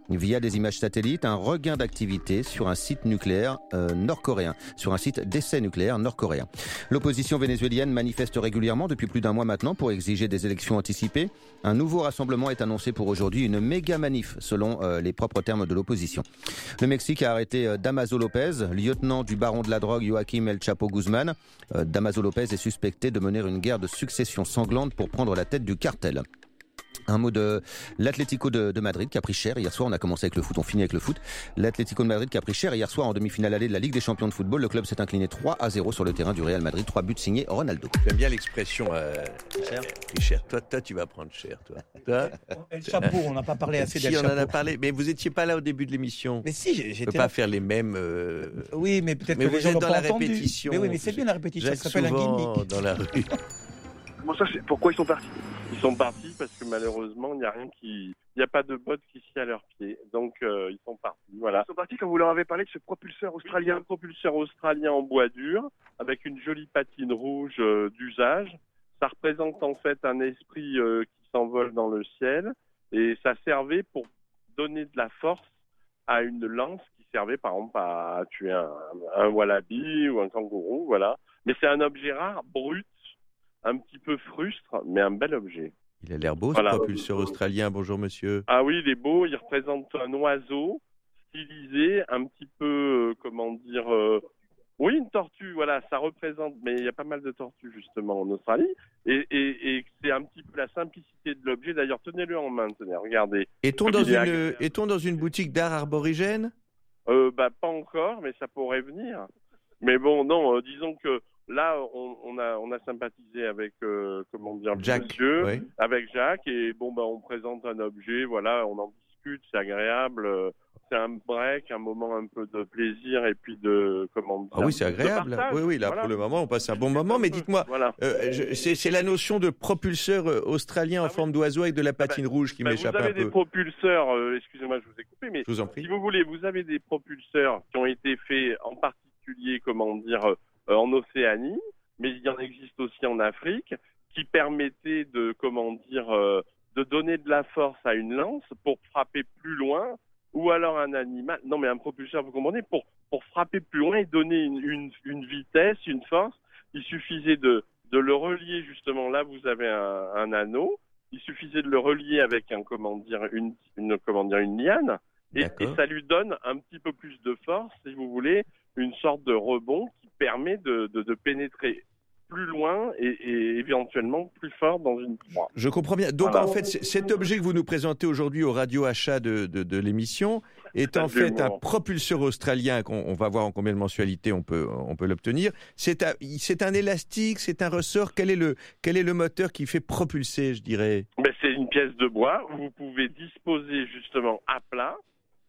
via des images satellites, un regain d'activité sur un site nucléaire nord-coréen, sur un site d'essai nucléaire nord-coréen. L'opposition vénézuélienne manifeste régulièrement depuis plus d'un mois maintenant pour exiger des élections anticipées. Un nouveau rassemblement est annoncé pour aujourd'hui, une méga manif selon les propres termes de l'opposition. Le Mexique a arrêté Damaso Lopez, lieutenant du baron de la drogue Joaquim El Chapo Guzman. Damaso Lopez est suspecté de mener une guerre de succession sanglante pour prendre la tête du cartel. Un mot de l'Atlético de Madrid qui a pris cher hier soir. On a commencé avec le foot, on finit avec le foot. L'Atlético de Madrid qui a pris cher hier soir en demi-finale allée de la Ligue des Champions de football. Le club s'est incliné 3-0 sur le terrain du Real Madrid. 3 buts signés Ronaldo. J'aime bien l'expression pris cher. Toi, tu vas prendre cher, toi. El Chapeau, on n'a pas parlé assez d'El Si, on Chapeau. en a parlé, mais vous n'étiez pas là au début de l'émission. Mais si, Je j'étais peux là. pas faire les mêmes. Oui, mais peut-être Mais que vous les gens êtes n'ont dans pas la entendu. répétition. Mais oui, mais c'est bien la répétition. Ça s'appelle un gimmick. Dans la rue. Comment ça, pourquoi ils sont partis? Ils sont partis parce que malheureusement, il n'y a pas de botte qui scie à leurs pieds. Donc, ils sont partis. Voilà. Ils sont partis quand vous leur avez parlé de ce propulseur australien. Un propulseur australien en bois dur avec une jolie patine rouge d'usage. Ça représente en fait un esprit qui s'envole dans le ciel et ça servait pour donner de la force à une lance qui servait par exemple à tuer un wallaby ou un kangourou. Voilà. Mais c'est un objet rare, brut, un petit peu frustre, mais un bel objet. Il a l'air beau, Voilà. ce propulseur australien. Bonjour, monsieur. Ah oui, il est beau. Il représente un oiseau stylisé, un petit peu, oui, une tortue. Voilà, ça représente. Mais il y a pas mal de tortues justement en Australie, et c'est un petit peu la simplicité de l'objet. D'ailleurs, tenez-le en main. Tenez, regardez. Est-on dans une boutique d'art aborigène? Pas encore, mais ça pourrait venir. Mais bon, non. Disons que là, on a sympathisé avec Jack, monsieur, oui. avec Jacques, et bon, on présente un objet, voilà, on en discute, c'est agréable, c'est un break, un moment un peu de plaisir, et puis Ah oui, c'est agréable. de partage. Oui, là, Voilà. pour le moment, on passe un bon moment. Mais dites-moi, Voilà. c'est la notion de propulseur australien en forme d'oiseau avec de la patine rouge qui m'échappe Vous un avez peu. des propulseurs, excusez-moi, je vous ai coupé, mais Je vous en prie. si vous voulez, vous avez des propulseurs qui ont été faits en particulier, en Océanie, mais il y en existe aussi en Afrique, qui permettaient de donner de la force à une lance pour frapper plus loin, ou alors un animal. Non, mais un propulseur, vous comprenez, pour frapper plus loin et donner une vitesse, une force. Il suffisait de le relier justement. Là, vous avez un anneau. Il suffisait de le relier avec une liane, et ça lui donne un petit peu plus de force, si vous voulez, une sorte de rebond qui permet de pénétrer plus loin et éventuellement plus fort dans une proie. Je comprends bien. Donc, Voilà. en fait, cet objet que vous nous présentez aujourd'hui au radio achat de l'émission est en fait un propulseur australien qu'on va voir en combien de mensualités on peut l'obtenir. C'est un élastique, c'est un ressort. Quel est le moteur qui fait propulser, je dirais? C'est une pièce de bois où vous pouvez disposer justement à plat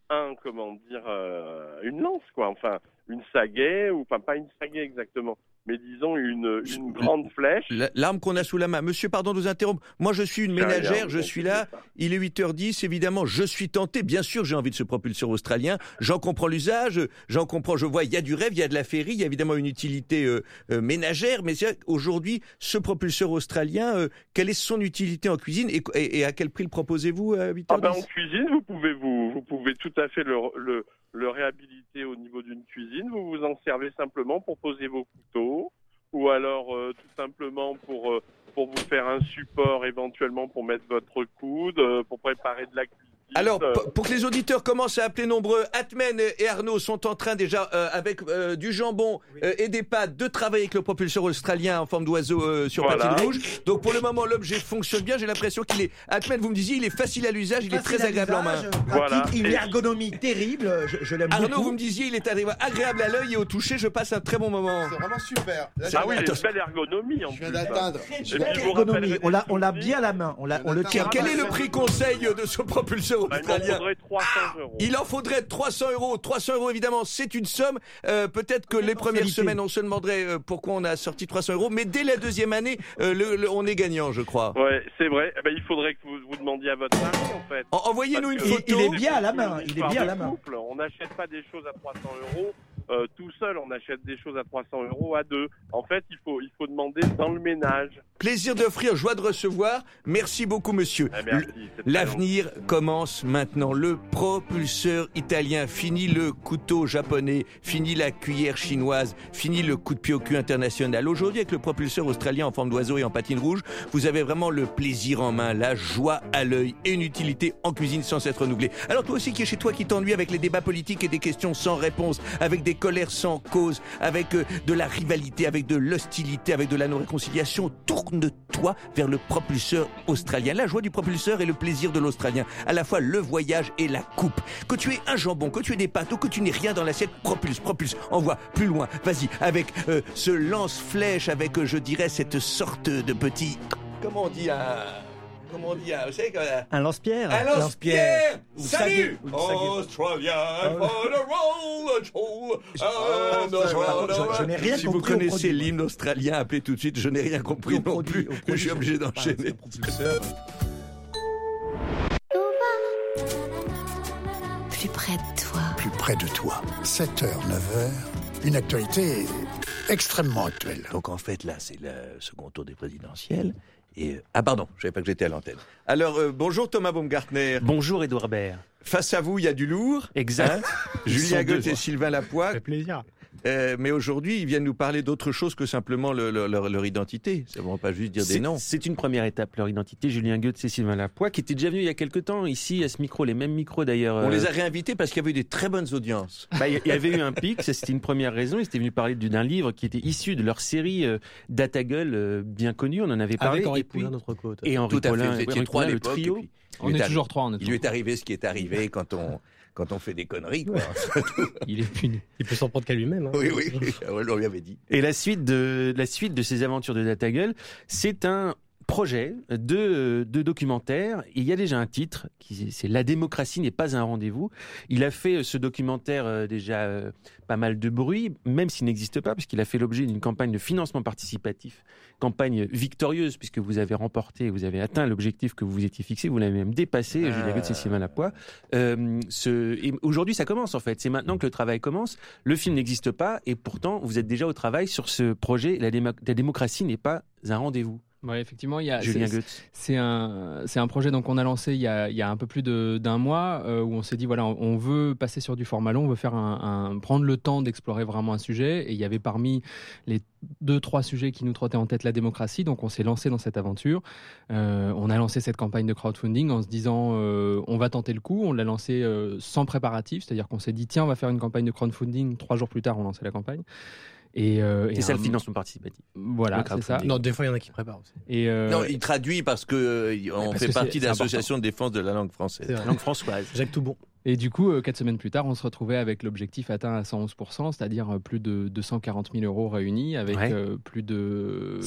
une lance, quoi. Enfin, une sagaie, ou pas une sagaie exactement, mais disons une grande flèche. L'arme qu'on a sous la main. Monsieur, pardon de vous interrompre. Moi, je suis une ménagère, je suis là. Il est 8h10, évidemment, je suis tenté. Bien sûr, j'ai envie de ce propulseur australien. J'en comprends l'usage, je vois, il y a du rêve, il y a de la féerie, il y a évidemment une utilité ménagère. Mais aujourd'hui, ce propulseur australien, quelle est son utilité en cuisine et à quel prix le proposez-vous à 8h10? En cuisine, vous pouvez tout à fait le réhabiliter au niveau d'une cuisine. Vous vous en servez simplement pour poser vos couteaux, ou alors tout simplement pour vous faire un support éventuellement pour mettre votre coude, pour préparer de la cuisine. Alors, pour que les auditeurs commencent à appeler nombreux, Atmen et Arnaud sont en train déjà, avec du jambon et des pâtes, de travailler avec le propulseur australien en forme d'oiseau sur patine rouge. Donc pour le moment, l'objet fonctionne bien. J'ai l'impression qu'il est... Atmen, vous me disiez, il est facile à l'usage, il est très agréable en main. Une ergonomie terrible, je l'aime beaucoup. Arnaud, vous me disiez, il est agréable à l'œil et au toucher, je passe un très bon moment. C'est vraiment super. Il y a une belle ergonomie en plus. Je viens d'atteindre. Ergonomie, on l'a bien à la main. On le tient. Quel est le prix conseil de ce propulseur australien? Il en faudrait 300 €. 300 €, évidemment, c'est une somme. Peut-être que les premières semaines, on se demanderait pourquoi on a sorti 300 €. Mais dès la deuxième année, on est gagnant, je crois. Ouais, c'est vrai. Il faudrait que vous demandiez à votre mari, en fait. Envoyez-nous une photo. Il est bien à la main. Il est bien à la main. On n'achète pas des choses à 300 €. tout seul, on achète des choses à 300 € à deux. En fait, il faut demander dans le ménage. Plaisir d'offrir, joie de recevoir. Merci beaucoup, monsieur. Merci, L'avenir commence maintenant. Le propulseur italien, fini le couteau japonais, fini la cuillère chinoise, fini le coup de pied au cul international. Aujourd'hui, avec le propulseur australien en forme d'oiseau et en patine rouge, vous avez vraiment le plaisir en main, la joie à l'œil et une utilité en cuisine sans s'être renouvelée. Alors toi aussi qui es chez toi, qui t'ennuie avec les débats politiques et des questions sans réponse, avec des colères sans cause, avec de la rivalité, avec de l'hostilité, avec de la non-réconciliation, tourne-toi vers le propulseur australien. La joie du propulseur et le plaisir de l'australien. À la fois le voyage et la coupe. Que tu aies un jambon, que tu aies des pâtes ou que tu n'aies rien dans l'assiette, propulse. Envoie plus loin. Vas-y, avec ce lance-flèche, avec, je dirais, cette sorte de petit... Comment on dit vous savez un lance-pierre. Un lance-pierre. Salut Australian for the roll. Je n'ai rien compris. Si vous connaissez l'hymne australien, appelez tout de suite. Je n'ai rien compris non plus. Je suis obligé d'enchaîner. Plus près de toi. Plus près de toi. 7h, 9h. Une actualité extrêmement actuelle. Donc en fait, là, c'est le second tour des présidentielles. Et pardon, je savais pas que j'étais à l'antenne. Alors, bonjour Thomas Baumgartner. Bonjour Édouard Baird. Face à vous, il y a du lourd. Exact. Julien Goethe et Sylvain Lapoix. Ça fait plaisir. Mais aujourd'hui, ils viennent nous parler d'autre chose que simplement leur identité. Ça ne va pas juste dire des noms. C'est une première étape, leur identité. Julien Goethe et Sylvain Lapoix, qui étaient déjà venus il y a quelques temps ici à ce micro, les mêmes micros d'ailleurs. On les a réinvités parce qu'il y avait eu des très bonnes audiences. Il y avait eu un pic, ça c'était une première raison. Ils étaient venus parler d'un livre qui était issu de leur série Data Gueule, bien connue. On en avait parlé. Avec Henri Poulain, notre côte. Et Henri Poulain, vous étiez trois à l'époque. Trio. On est toujours trois. Il lui est arrivé ce qui est arrivé quand on fait des conneries, quoi. Il est puni. Il peut s'en prendre qu'à lui-même. Hein. Oui, on lui avait dit. Et la suite de ces aventures de Data Gueule, c'est un projet de documentaire. Et il y a déjà un titre, c'est « La démocratie n'est pas un rendez-vous ». Il a fait ce documentaire déjà pas mal de bruit, même s'il n'existe pas, puisqu'il a fait l'objet d'une campagne de financement participatif, campagne victorieuse, puisque vous avez remporté, vous avez atteint l'objectif que vous vous étiez fixé, vous l'avez même dépassé, Julien Goethe et Sylvain Lapoix. Et aujourd'hui, ça commence en fait. C'est maintenant que le travail commence. Le film n'existe pas, et pourtant, vous êtes déjà au travail sur ce projet « La démocratie n'est pas un rendez-vous ». Ouais, effectivement, c'est un projet donc on a lancé il y a un peu plus d'un mois où on s'est dit voilà, on veut passer sur du format long, on veut faire prendre le temps d'explorer vraiment un sujet, et il y avait parmi les 2-3 sujets qui nous trottaient en tête la démocratie, donc on s'est lancé dans cette aventure. On a lancé cette campagne de crowdfunding en se disant on va tenter le coup. On l'a lancé sans préparatif, c'est-à-dire qu'on s'est dit tiens, on va faire une campagne de crowdfunding. 3 jours plus tard, on lançait la campagne. C'est ça le financement participatif. Voilà, c'est ça. Non, des fois il y en a qui préparent aussi. Non, il traduit parce que on fait partie de l'association de défense de la langue française. La langue françoise. Jacques Toubon. Et du coup, 4 semaines plus tard, on se retrouvait avec l'objectif atteint à 111%, c'est-à-dire plus de 240 000 euros réunis, avec plus de...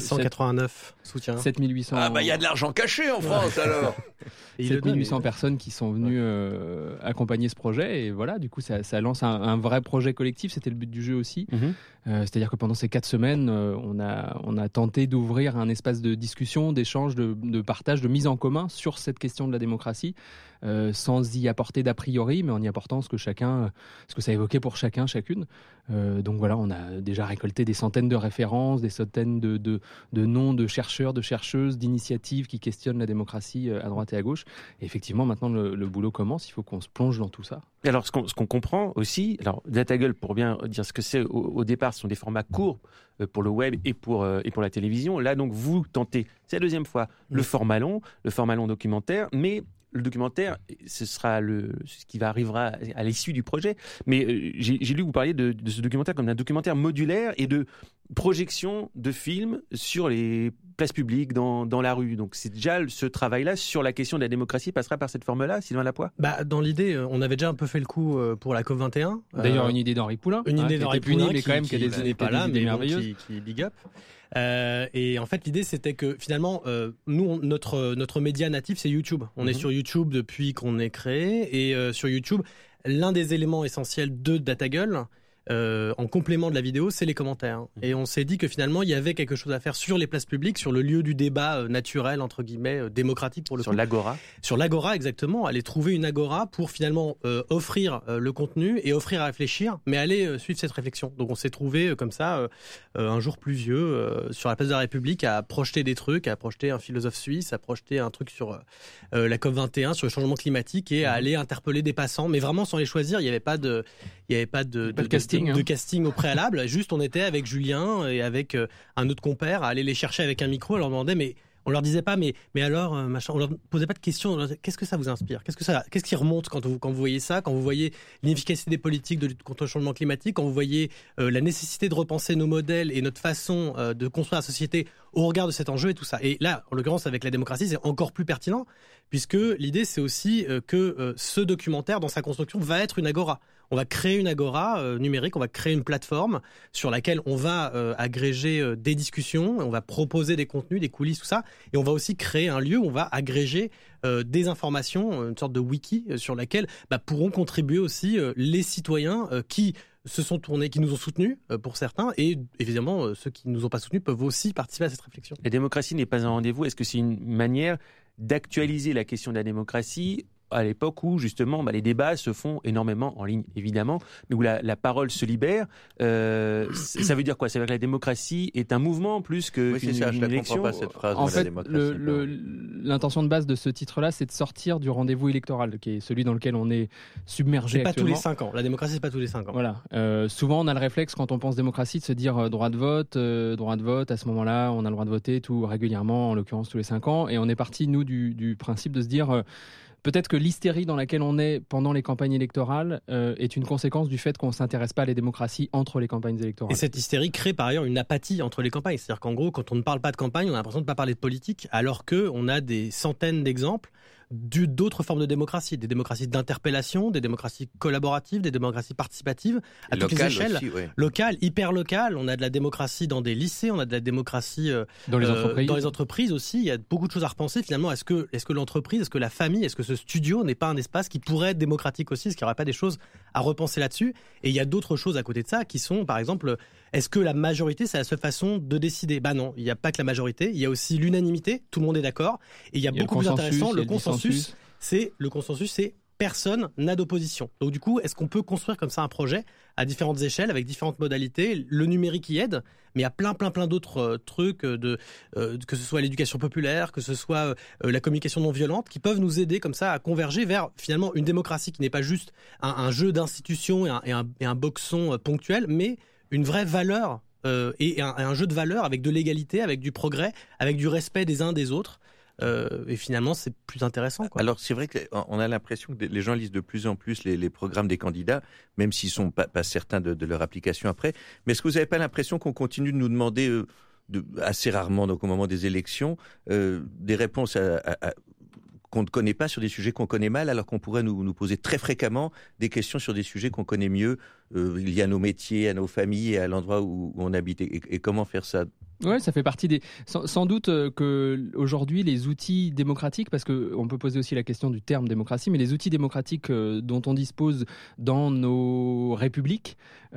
7189 soutiens. 7800... Ah bah il y a de l'argent caché en France alors. 7800 personnes qui sont venues accompagner ce projet, et voilà, du coup ça lance un vrai projet collectif, c'était le but du jeu aussi. C'est-à-dire que pendant ces 4 semaines, on a tenté d'ouvrir un espace de discussion, d'échange, de partage, de mise en commun sur cette question de la démocratie, sans y apporter d'a priori, mais en y apportant ce que ça évoquait pour chacun, chacune. Donc voilà, on a déjà récolté des centaines de références, des centaines de noms de chercheurs, de chercheuses, d'initiatives qui questionnent la démocratie à droite et à gauche. Et effectivement, maintenant, le boulot commence, il faut qu'on se plonge dans tout ça. Alors, ce qu'on comprend aussi, Data Gueule, pour bien dire ce que c'est, au départ, ce sont des formats courts pour le web et pour la télévision. Là, donc, vous tentez, c'est la deuxième fois, le format long documentaire, mais le documentaire, ce sera ce qui arrivera à l'issue du projet. Mais j'ai lu que vous parliez de ce documentaire comme d'un documentaire modulaire et de projection de films sur les places publiques, dans la rue. Donc c'est déjà ce travail-là sur la question de la démocratie passera par cette forme-là, Sylvain Lapoix. Dans l'idée, on avait déjà un peu fait le coup pour la COP21. D'ailleurs, une idée d'Henri Poulain. Une idée d'Henri Poulain, mais quand même qui a des idées pas là, mais merveilleuses. Qui big up. Et en fait, l'idée, c'était que finalement, nous, notre média natif, c'est YouTube. On est sur YouTube depuis qu'on est créé. Et sur YouTube, l'un des éléments essentiels de Data Gueule, en complément de la vidéo, c'est les commentaires. Et on s'est dit que finalement, il y avait quelque chose à faire sur les places publiques, sur le lieu du débat naturel, entre guillemets, démocratique pour le coup. Sur l'agora. Sur l'agora, exactement. Aller trouver une agora pour finalement offrir le contenu et offrir à réfléchir, mais aller suivre cette réflexion. Donc on s'est trouvé comme ça, un jour pluvieux, sur la place de la République, à projeter des trucs, à projeter un philosophe suisse, à projeter un truc sur la COP21, sur le changement climatique, et à aller interpeller des passants, mais vraiment sans les choisir. Il n'y avait pas de casting au préalable. Juste, on était avec Julien et avec un autre compère à aller les chercher avec un micro. On leur demandait, mais on leur disait pas, mais alors, machin. On leur posait pas de questions. Qu'est-ce que ça vous inspire ? Qu'est-ce qui remonte quand vous voyez ça ? Quand vous voyez l'inefficacité des politiques de lutte contre le changement climatique ? Quand vous voyez la nécessité de repenser nos modèles et notre façon de construire la société au regard de cet enjeu et tout ça. Et là, en l'occurrence, avec la démocratie, c'est encore plus pertinent, puisque l'idée, c'est aussi que ce documentaire, dans sa construction, va être une agora. On va créer une agora numérique, on va créer une plateforme sur laquelle on va agréger des discussions, on va proposer des contenus, des coulisses, tout ça, et on va aussi créer un lieu où on va agréger des informations, une sorte de wiki sur laquelle pourront contribuer aussi les citoyens qui se sont tournés, qui nous ont soutenus pour certains, et évidemment ceux qui ne nous ont pas soutenus peuvent aussi participer à cette réflexion. La démocratie n'est pas un rendez-vous. Est-ce que c'est une manière d'actualiser la question de la démocratie à l'époque où justement les débats se font énormément en ligne, évidemment, mais où la parole se libère? Ça veut dire quoi? Ça veut dire que la démocratie est un mouvement plus qu'une je élection? comprends pas cette phrase. En fait, la démocratie, l'intention de base de ce titre-là, c'est de sortir du rendez-vous électoral, qui est celui dans lequel on est submergé C'est pas actuellement. tous les 5 ans. La démocratie, c'est pas tous les 5 ans. Voilà. Souvent, on a le réflexe, quand on pense démocratie, de se dire droit de vote. À ce moment-là, on a le droit de voter tout régulièrement, en l'occurrence tous les 5 ans. Et on est parti, nous, du principe de se dire... Peut-être que l'hystérie dans laquelle on est pendant les campagnes électorales est une conséquence du fait qu'on ne s'intéresse pas à la démocratie entre les campagnes électorales. Et cette hystérie crée par ailleurs une apathie entre les campagnes. C'est-à-dire qu'en gros, quand on ne parle pas de campagne, on a l'impression de ne pas parler de politique, alors qu'on a des centaines d'exemples d'autres formes de démocratie, des démocraties d'interpellation, des démocraties collaboratives, des démocraties participatives à toutes les échelles, locales, hyper locales. On a de la démocratie dans des lycées, on a de la démocratie dans les entreprises aussi. Il y a beaucoup de choses à repenser finalement. Est-ce que l'entreprise, est-ce que la famille, est-ce que ce studio n'est pas un espace qui pourrait être démocratique aussi? Est-ce qu'il n'y aurait pas des choses à repenser là-dessus? Et il y a d'autres choses à côté de ça qui sont, par exemple, est-ce que la majorité, c'est la seule façon de décider? Non, il n'y a pas que la majorité, il y a aussi l'unanimité, tout le monde est d'accord. Et il y a beaucoup plus intéressant, le consensus, c'est personne n'a d'opposition. Donc du coup, est-ce qu'on peut construire comme ça un projet à différentes échelles, avec différentes modalités? Le numérique y aide, mais il y a plein d'autres trucs, que ce soit l'éducation populaire, que ce soit la communication non violente, qui peuvent nous aider comme ça à converger vers finalement une démocratie qui n'est pas juste un jeu d'institutions et un boxon ponctuel, mais une vraie valeur et un jeu de valeurs avec de l'égalité, avec du progrès, avec du respect des uns des autres. Et finalement, c'est plus intéressant, quoi. Alors, c'est vrai qu'on a l'impression que les gens lisent de plus en plus les programmes des candidats, même s'ils ne sont pas certains de leur application après. Mais est-ce que vous n'avez pas l'impression qu'on continue de nous demander, assez rarement, donc au moment des élections, des réponses qu'on ne connaît pas sur des sujets qu'on connaît mal, alors qu'on pourrait nous poser très fréquemment des questions sur des sujets qu'on connaît mieux, liés à nos métiers, à nos familles et à l'endroit où on habite. Et comment faire ça? Oui, ça fait partie des... Sans doute que aujourd'hui, les outils démocratiques, parce qu'on peut poser aussi la question du terme démocratie, mais les outils démocratiques dont on dispose dans nos républiques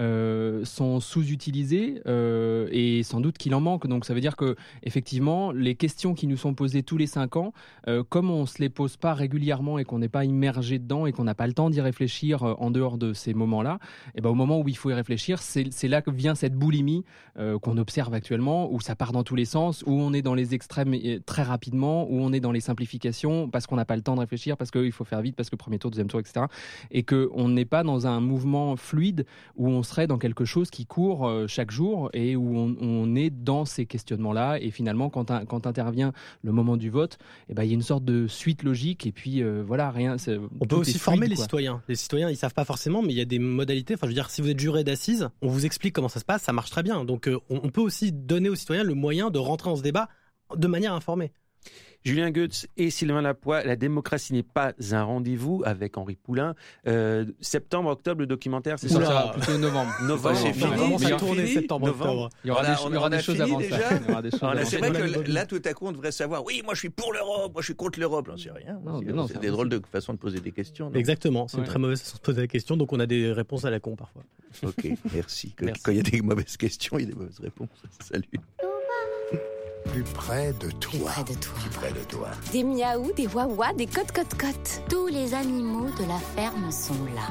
sont sous-utilisés et sans doute qu'il en manque. Donc ça veut dire que effectivement, les questions qui nous sont posées tous les 5 ans, comme on ne se les pose pas régulièrement et qu'on n'est pas immergé dedans et qu'on n'a pas le temps d'y réfléchir en dehors de ces moments-là, et au moment où il faut y réfléchir, c'est là que vient cette boulimie qu'on observe actuellement, où ça part dans tous les sens, où on est dans les extrêmes très rapidement, où on est dans les simplifications parce qu'on n'a pas le temps de réfléchir, parce qu'il faut faire vite, parce que premier tour, deuxième tour, etc. Et qu'on n'est pas dans un mouvement fluide où on serait dans quelque chose qui court chaque jour et où on est dans ces questionnements-là. Et finalement, quand intervient le moment du vote, il y a une sorte de suite logique et puis voilà, rien. On peut aussi former les citoyens. Les citoyens, ils savent pas forcément, mais il y a des modalités. Enfin, je veux dire, si vous êtes juré d'assises, on vous explique comment ça se passe, ça marche très bien. Donc, on peut aussi donner aux citoyens le moyen de rentrer dans ce débat de manière informée. Julien Goetz et Sylvain Lapoix, la démocratie n'est pas un rendez-vous avec Henri Poulain. Septembre, octobre, le documentaire, c'est ça, plutôt novembre. Novembre, c'est fini. Commence à tourner septembre, octobre. Il y aura des choses avant ça. C'est vrai que là, tout à coup, on devrait savoir, oui, moi je suis pour l'Europe, moi je suis contre l'Europe. J'en sais rien. C'est des drôles de façon de poser des questions. Exactement, c'est une très mauvaise façon de poser la question, donc on a des réponses à la con parfois. Ok, merci. Quand il y a des mauvaises questions, il y a des mauvaises réponses. Salut. Plus près de toi. Plus près de toi. Plus près de toi. Des miaou, des wawa, des cotes. Tous les animaux de la ferme sont là.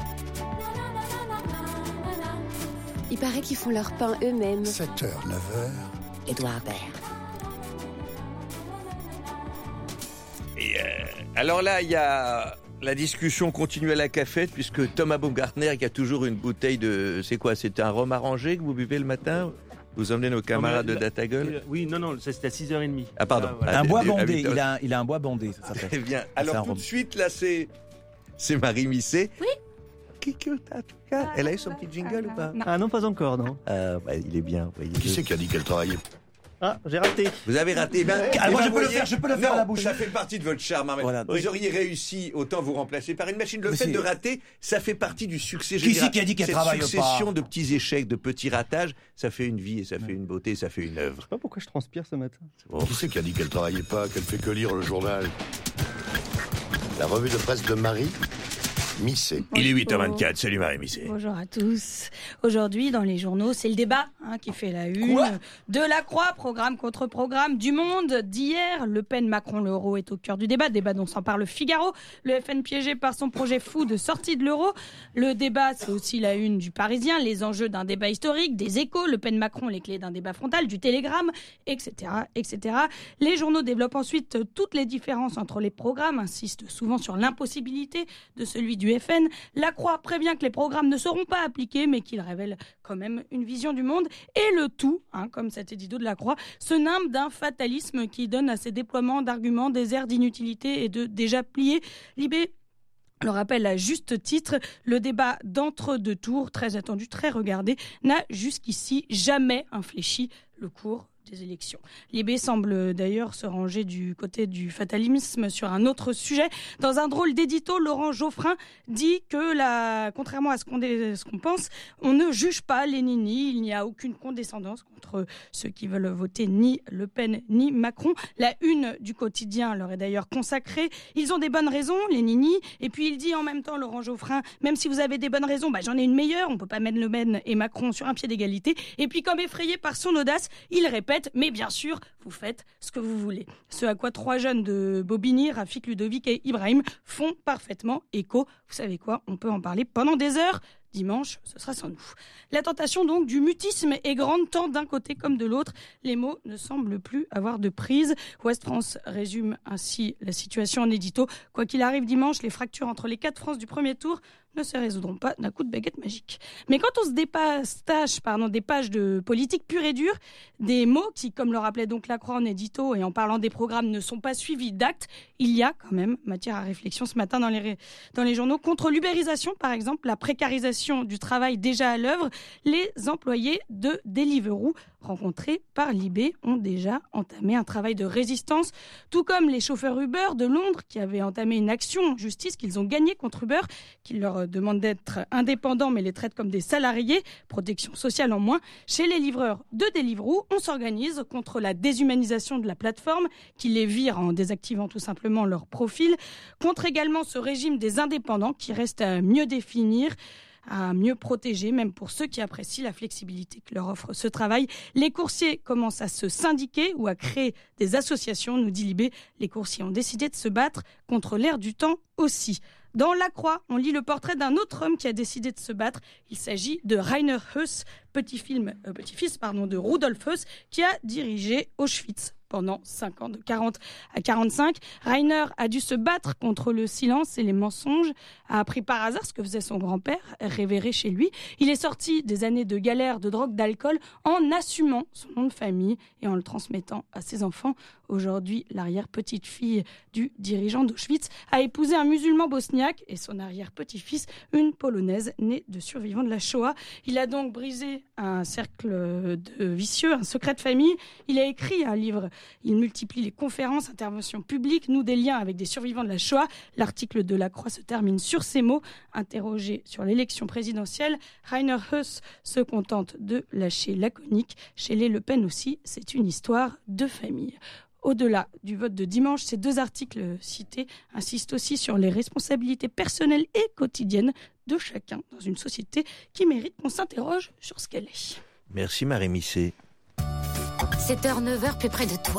Il paraît qu'ils font leur pain eux-mêmes. 7h, 9h. Édouard Baird. Et alors là, il y a la discussion continue à la cafette puisque Thomas Baumgartner, qui a toujours une bouteille de... C'est quoi? C'est un rhum arrangé que vous buvez le matin? Vous emmenez nos camarades de Datagueule? Oui, non, ça c'était à 6h30. Ah pardon. Un bois bondé, il a un bois bondé. Ça s'appelle. Très bien. Alors tout de suite, là, c'est Marie Misset. Oui. Elle a eu son petit jingle ou pas? Ah non, pas encore, non. Il est bien. Voyez. Qui c'est qui a dit qu'elle travaillait? Ah, j'ai raté. Vous avez raté. Moi, je peux le faire à la bouche. Ça fait partie de votre charme. Hein, voilà. Vous auriez réussi, autant vous remplacer par une machine. Le fait de rater, ça fait partie du succès. Qui c'est qui a dit qu'elle travaille pas? Cette succession de petits échecs, de petits ratages, ça fait une vie et ça fait une beauté, ça fait une œuvre. Je sais pas pourquoi je transpire ce matin. Qui c'est qui a dit qu'elle travaillait pas, qu'elle fait que lire le journal? La revue de presse de Marie Misset. Il est 8h24. Salut Marie Misset. Bonjour à tous. Aujourd'hui, dans les journaux, c'est le débat qui fait la une. De la Croix, programme contre programme. Du Monde, d'hier, Le Pen, Macron, l'euro est au cœur du débat dont s'en parle Figaro. Le FN piégé par son projet fou de sortie de l'euro. Le débat, c'est aussi la une du Parisien. Les enjeux d'un débat historique, des Échos. Le Pen, Macron, les clés d'un débat frontal, du Télégramme, etc., etc. Les journaux développent ensuite toutes les différences entre les programmes, insistent souvent sur l'impossibilité de celui du FN. La Croix prévient que les programmes ne seront pas appliqués, mais qu'ils révèlent quand même une vision du monde. Et le tout, comme cet édito de la Croix, se nimbe d'un fatalisme qui donne à ces déploiements d'arguments des airs d'inutilité et de déjà pliés. Libé le rappelle à juste titre, le débat d'entre-deux tours, très attendu, très regardé, n'a jusqu'ici jamais infléchi le cours des élections. Libé semble d'ailleurs se ranger du côté du fatalisme sur un autre sujet. Dans un drôle d'édito, Laurent Geoffrin dit que, contrairement à ce qu'on pense, on ne juge pas les ninis. Il n'y a aucune condescendance contre ceux qui veulent voter ni Le Pen ni Macron. La une du quotidien leur est d'ailleurs consacrée. Ils ont des bonnes raisons, les ninis. Et puis il dit en même temps, Laurent Geoffrin, même si vous avez des bonnes raisons, j'en ai une meilleure. On ne peut pas mettre Le Pen et Macron sur un pied d'égalité. Et puis comme effrayé par son audace, il répète: mais bien sûr, vous faites ce que vous voulez. Ce à quoi trois jeunes de Bobigny, Rafik, Ludovic et Ibrahim, font parfaitement écho. Vous savez quoi? On peut en parler pendant des heures. Dimanche, ce sera sans nous. La tentation donc du mutisme est grande tant d'un côté comme de l'autre. Les mots ne semblent plus avoir de prise. Ouest France résume ainsi la situation en édito. Quoi qu'il arrive dimanche, les fractures entre les 4 France du premier tour ne se résoudront pas d'un coup de baguette magique. Mais quand on se détache des pages de politique pure et dure, des mots qui, comme le rappelait donc Lacroix en édito et en parlant des programmes, ne sont pas suivis d'actes, il y a quand même matière à réflexion ce matin dans les journaux. Contre l'ubérisation, par exemple, la précarisation du travail déjà à l'œuvre, les employés de Deliveroo rencontrés par Libé ont déjà entamé un travail de résistance, tout comme les chauffeurs Uber de Londres qui avaient entamé une action en justice qu'ils ont gagnée contre Uber, qui leur demande d'être indépendants mais les traite comme des salariés, protection sociale en moins. Chez les livreurs de Deliveroo, on s'organise contre la déshumanisation de la plateforme qui les vire en désactivant tout simplement leur profil, contre également ce régime des indépendants qui reste à mieux définir, à mieux protéger, même pour ceux qui apprécient la flexibilité que leur offre ce travail. Les coursiers commencent à se syndiquer ou à créer des associations, nous dit Libé. Les coursiers ont décidé de se battre contre l'air du temps aussi. Dans La Croix, on lit le portrait d'un autre homme qui a décidé de se battre. Il s'agit de Rainer Höss, petit-fils de Rudolf Höss, qui a dirigé Auschwitz pendant 5 ans, de 40 à 45. Rainer a dû se battre contre le silence et les mensonges, a appris par hasard ce que faisait son grand-père, révéré chez lui. Il est sorti des années de galère, de drogue, d'alcool, en assumant son nom de famille et en le transmettant à ses enfants. Aujourd'hui, l'arrière-petite-fille du dirigeant d'Auschwitz a épousé un musulman bosniaque et son arrière-petit-fils, une Polonaise née de survivants de la Shoah. Il a donc brisé un cercle vicieux, un secret de famille. Il a écrit un livre Il multiplie les conférences, interventions publiques, noue des liens avec des survivants de la Shoah. L'article de La Croix se termine sur ces mots. Interrogé sur l'élection présidentielle, Rainer Höss se contente de lâcher laconique. Chez les Le Pen aussi, c'est une histoire de famille. Au-delà du vote de dimanche, ces 2 articles cités insistent aussi sur les responsabilités personnelles et quotidiennes de chacun dans une société qui mérite qu'on s'interroge sur ce qu'elle est. Merci Marie Missé. 7h, 9h, plus près de toi.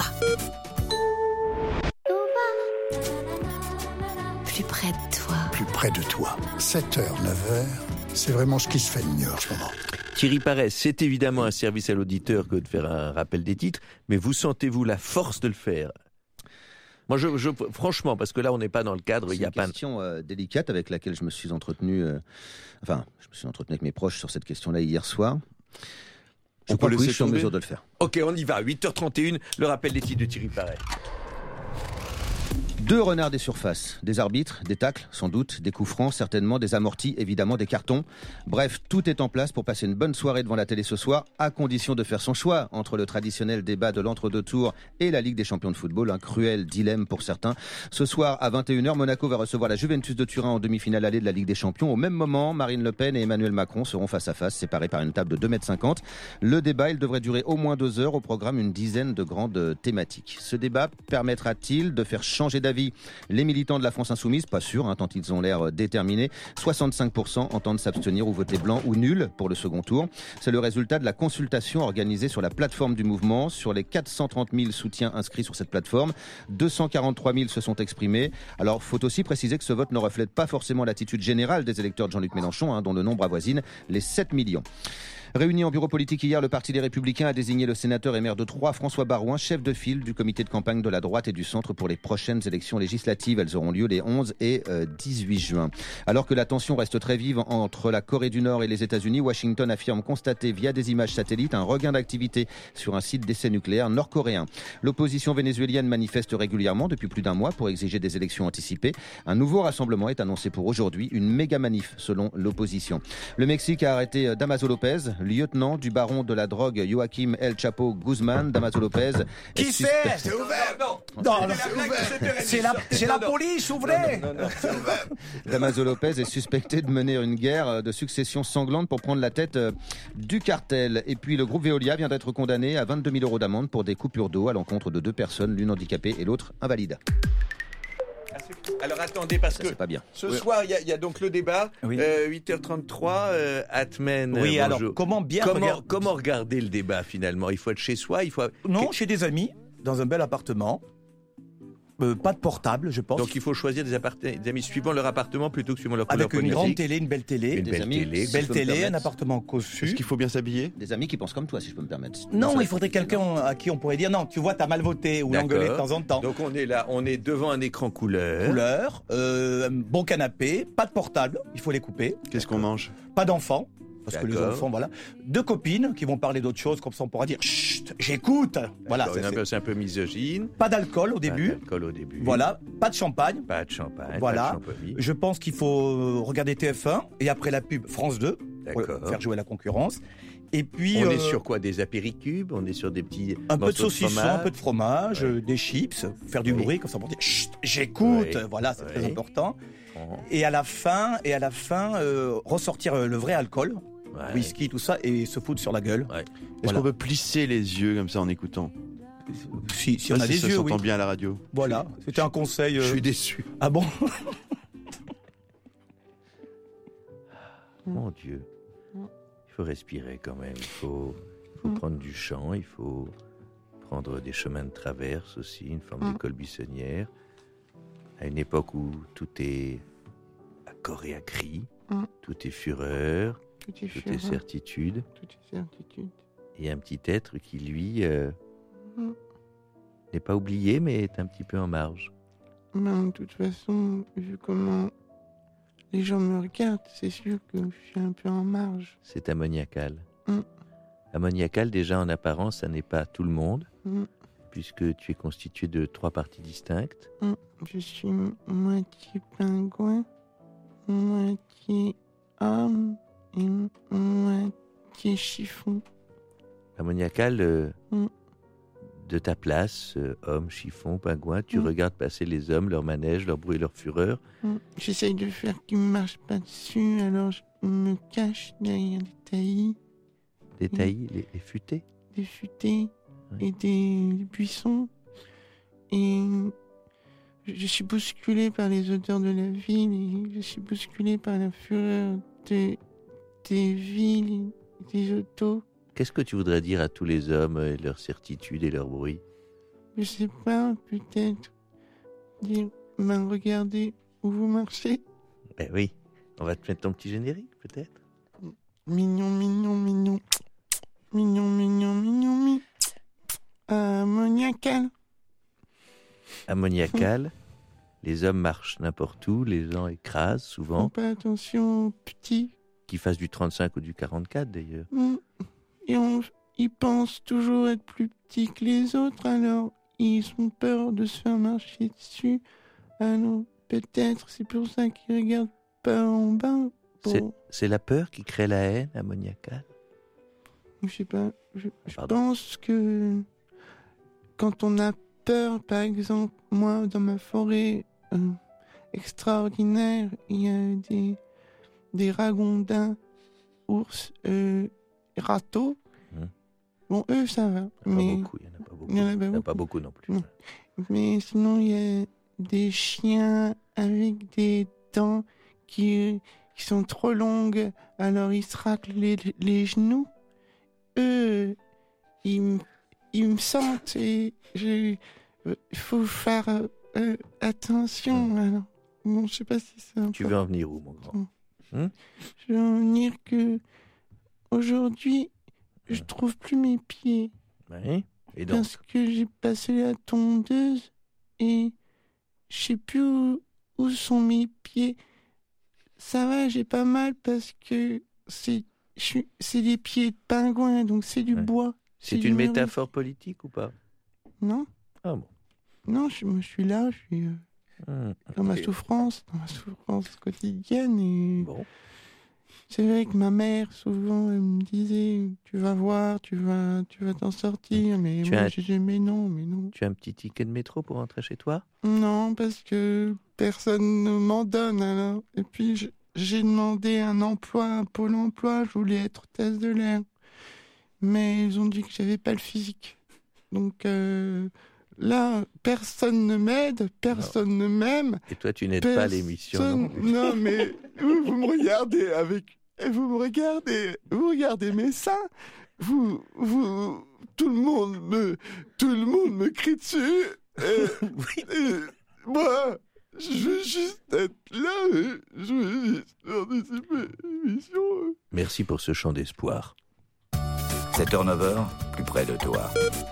Plus près de toi. Plus près de toi. 7h, 9h, c'est vraiment ce qui se fait de mieux en ce moment. Thierry Paresse, c'est évidemment un service à l'auditeur que de faire un rappel des titres, mais vous sentez-vous la force de le faire ? Moi, franchement, parce que là, on n'est pas dans le cadre, il n'y a pas... C'est une question délicate avec laquelle je me suis entretenu... je me suis entretenu avec mes proches sur cette question-là hier soir. Je crois que oui, je suis en mesure de le faire. Ok, on y va. 8h31, le rappel des titres de Thierry Paresse. 2 renards des surfaces, des arbitres, des tacles, sans doute, des coups francs, certainement, des amortis, évidemment, des cartons. Bref, tout est en place pour passer une bonne soirée devant la télé ce soir, à condition de faire son choix entre le traditionnel débat de l'entre-deux tours et la Ligue des champions de football, un cruel dilemme pour certains. Ce soir, à 21h, Monaco va recevoir la Juventus de Turin en demi-finale allée de la Ligue des champions. Au même moment, Marine Le Pen et Emmanuel Macron seront face à face, séparés par une table de 2,50 m. Le débat, il devrait durer au moins 2 heures, au programme une dizaine de grandes thématiques. Ce débat permettra-t-il de faire changer d'avis les militants de la France Insoumise? Pas sûr, tant ils ont l'air déterminés. 65% entendent s'abstenir ou voter blanc ou nul pour le second tour. C'est le résultat de la consultation organisée sur la plateforme du mouvement. Sur les 430 000 soutiens inscrits sur cette plateforme, 243 000 se sont exprimés. Alors, faut aussi préciser que ce vote ne reflète pas forcément l'attitude générale des électeurs de Jean-Luc Mélenchon, dont le nombre avoisine les 7 millions. Réuni en bureau politique hier, le Parti des Républicains a désigné le sénateur et maire de Troyes, François Barouin, chef de file du comité de campagne de la droite et du centre pour les prochaines élections législatives. Elles auront lieu les 11 et 18 juin. Alors que la tension reste très vive entre la Corée du Nord et les États-Unis, Washington affirme constater via des images satellites un regain d'activité sur un site d'essai nucléaire nord-coréen. L'opposition vénézuélienne manifeste régulièrement depuis plus d'1 mois pour exiger des élections anticipées. Un nouveau rassemblement est annoncé pour aujourd'hui, une méga manif selon l'opposition. Le Mexique a arrêté Damaso Lopez, lieutenant du baron de la drogue Joaquim El Chapo Guzman. Damaso Lopez. Qui c'est ? C'est ouvert, non. C'est la police, ouvrez. Non, c'est ouvert. Damaso Lopez est suspecté de mener une guerre de succession sanglante pour prendre la tête du cartel. Et puis le groupe Veolia vient d'être condamné à 22 000 € d'amende pour des coupures d'eau à l'encontre de 2 personnes, l'une handicapée et l'autre invalide. Alors attendez, parce que pas bien. Ce soir, il y a donc le débat, 8h33, Atmen. Oui, alors bonjour. Comment regarder le débat finalement? Il faut être chez soi, Non, chez des amis, dans un bel appartement. Pas de portable, je pense. Donc il faut choisir des amis suivant leur appartement plutôt que suivant leur couleur politique. Avec une grande télé, une belle télé. Belle télé, un appartement cossu. Est-ce qu'il faut bien s'habiller? Des amis qui pensent comme toi, si je peux me permettre. Non, il faudrait quelqu'un à qui on pourrait dire non, tu vois, t'as mal voté ou l'engueuler de temps en temps. Donc on est là, on est devant un écran couleur. Un bon canapé, pas de portable, il faut les couper. Qu'est-ce qu'on mange? Pas d'enfants. Parce que les enfants, voilà. 2 copines qui vont parler d'autre chose, comme ça on pourra dire chut, j'écoute. Voilà, c'est un peu misogyne. Pas d'alcool au début. Voilà, pas de champagne. Voilà. Je pense qu'il faut regarder TF1 et après la pub France 2 pour faire jouer la concurrence. Et puis on est sur quoi? Des apéricubes? On est sur des petits un peu de saucisson, un peu de fromage, des chips, faire du bruit comme ça pour dire chut, j'écoute. Voilà, c'est très important. Et à la fin, ressortir le vrai alcool. Whisky, tout ça, et se foutre sur la gueule. Est-ce qu'on peut plisser les yeux comme ça en écoutant? Si on a des yeux, ça s'entend bien à la radio. Voilà, c'était un conseil. Je suis déçu. Ah bon? Mon Dieu. Il faut respirer quand même. Il faut prendre du champ, il faut prendre des chemins de traverse aussi, une forme d'école buissonnière. À une époque où tout est à corps et à cri, tout est fureur. Tout est certitude. Et un petit être qui, lui, n'est pas oublié, mais est un petit peu en marge. De toute façon, vu comment les gens me regardent, c'est sûr que je suis un peu en marge. C'est ammoniacal. Ammoniacal, déjà en apparence, ça n'est pas tout le monde, puisque tu es constitué de 3 parties distinctes. Je suis moitié pingouin, moitié homme, et moitié chiffon. Ammoniacal, de ta place, homme, chiffon, pingouin, tu regardes passer les hommes, leur manège, leur bruit, leur fureur. J'essaye de faire qu'ils ne marchent pas dessus, alors je me cache derrière des taillis. Des taillis, les futés? Des futés et des buissons. Et je suis bousculé par les odeurs de la ville et je suis bousculé par la fureur des villes et des autos. Qu'est-ce que tu voudrais dire à tous les hommes et leur certitude et leur bruit? Je sais pas, peut-être dire, regardez où vous marchez. Ben oui, on va te mettre ton petit générique, peut-être. Mignon, mignon, mignon. Mignon, mignon, mignon, mignon. Ammoniacal. Ammoniacal. Les hommes marchent n'importe où, les gens écrasent souvent. Font pas attention aux petits. Qu'ils fassent du 35 ou du 44 d'ailleurs. Et ils pensent toujours être plus petits que les autres, alors ils ont peur de se faire marcher dessus. Alors peut-être c'est pour ça qu'ils regardent pas en bas. C'est la peur qui crée la haine ammoniacale? Je sais pas, je pense que quand on a peur, par exemple, moi dans ma forêt extraordinaire, il y a des ragondins, ours, râteaux. Bon, eux, ça va. Il n'y en a pas beaucoup non plus. Mais sinon, il y a des chiens avec des dents qui sont trop longues, alors ils se raclent les genoux. Eux, ils me sentent et il faut faire attention. Alors, bon, je sais pas si c'est... Tu veux en venir où, mon grand? Je veux en venir que aujourd'hui, je trouve plus mes pieds. Oui. Et donc? Parce que j'ai passé la tondeuse et je sais plus où sont mes pieds. Ça va, j'ai pas mal parce que c'est des pieds de pingouin, donc c'est du bois. C'est une métaphore politique ou pas? Non. Ah bon? Non, je suis là, je suis dans ma souffrance quotidienne. Et c'est vrai que ma mère, souvent, elle me disait, tu vas voir, tu vas t'en sortir. Mais moi, je disais, mais non. Tu as un petit ticket de métro pour rentrer chez toi? Non, parce que personne ne m'en donne, alors. Et puis, j'ai demandé un emploi, un pôle emploi, je voulais être hôtesse de l'air. Mais ils ont dit que j'avais pas le physique. Donc là, personne ne m'aide, personne ne m'aime. Et toi, tu n'aides pas l'émission, non? Non, mais vous me regardez vous regardez mes seins. Tout le monde me crie dessus. Moi, je veux juste être là. Je veux juste participer à l'émission. Merci pour ce chant d'espoir. 7h, 9h, plus près de toi.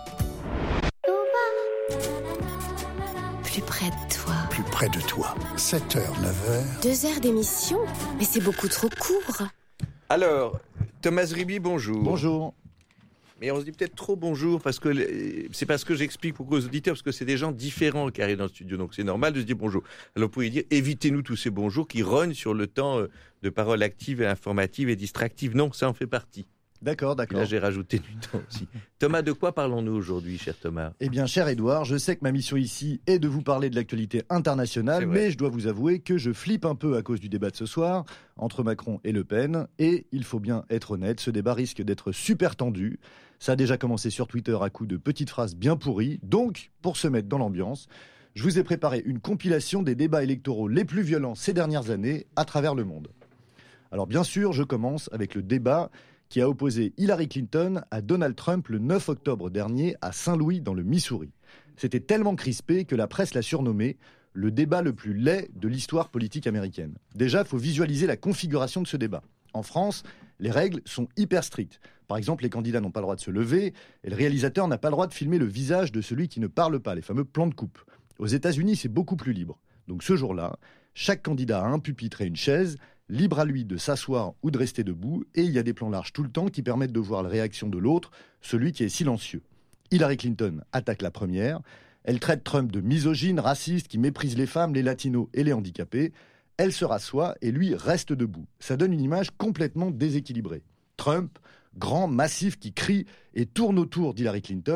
Plus près de toi. Plus près de toi. 7h, 9h. 2 heures d'émission? Mais c'est beaucoup trop court. Alors, Thomas Riby, bonjour. Bonjour. Mais on se dit peut-être trop bonjour parce que c'est parce que j'explique pour aux auditeurs, parce que c'est des gens différents qui arrivent dans le studio, donc c'est normal de se dire bonjour. Alors vous pouvez dire évitez-nous tous ces bonjours qui rognent sur le temps de parole active et informative et distractive. Non, ça en fait partie. D'accord. Et là, j'ai rajouté du temps aussi. Thomas, de quoi parlons-nous aujourd'hui, cher Thomas? Eh bien, cher Édouard, je sais que ma mission ici est de vous parler de l'actualité internationale, mais je dois vous avouer que je flippe un peu à cause du débat de ce soir entre Macron et Le Pen. Et il faut bien être honnête, ce débat risque d'être super tendu. Ça a déjà commencé sur Twitter à coups de petites phrases bien pourries. Donc, pour se mettre dans l'ambiance, je vous ai préparé une compilation des débats électoraux les plus violents ces dernières années à travers le monde. Alors bien sûr, je commence avec le débat qui a opposé Hillary Clinton à Donald Trump le 9 octobre dernier à Saint-Louis dans le Missouri. C'était tellement crispé que la presse l'a surnommé le débat le plus laid de l'histoire politique américaine. Déjà, il faut visualiser la configuration de ce débat. En France, les règles sont hyper strictes. Par exemple, les candidats n'ont pas le droit de se lever et le réalisateur n'a pas le droit de filmer le visage de celui qui ne parle pas, les fameux plans de coupe. Aux États-Unis, c'est beaucoup plus libre. Donc ce jour-là, chaque candidat a un pupitre et une chaise, libre à lui de s'asseoir ou de rester debout, et il y a des plans larges tout le temps qui permettent de voir la réaction de l'autre, celui qui est silencieux. Hillary Clinton attaque la première, elle traite Trump de misogyne, raciste, qui méprise les femmes, les latinos et les handicapés. Elle se rassoit et lui reste debout. Ça donne une image complètement déséquilibrée. Trump, grand, massif, qui crie et tourne autour d'Hillary Clinton,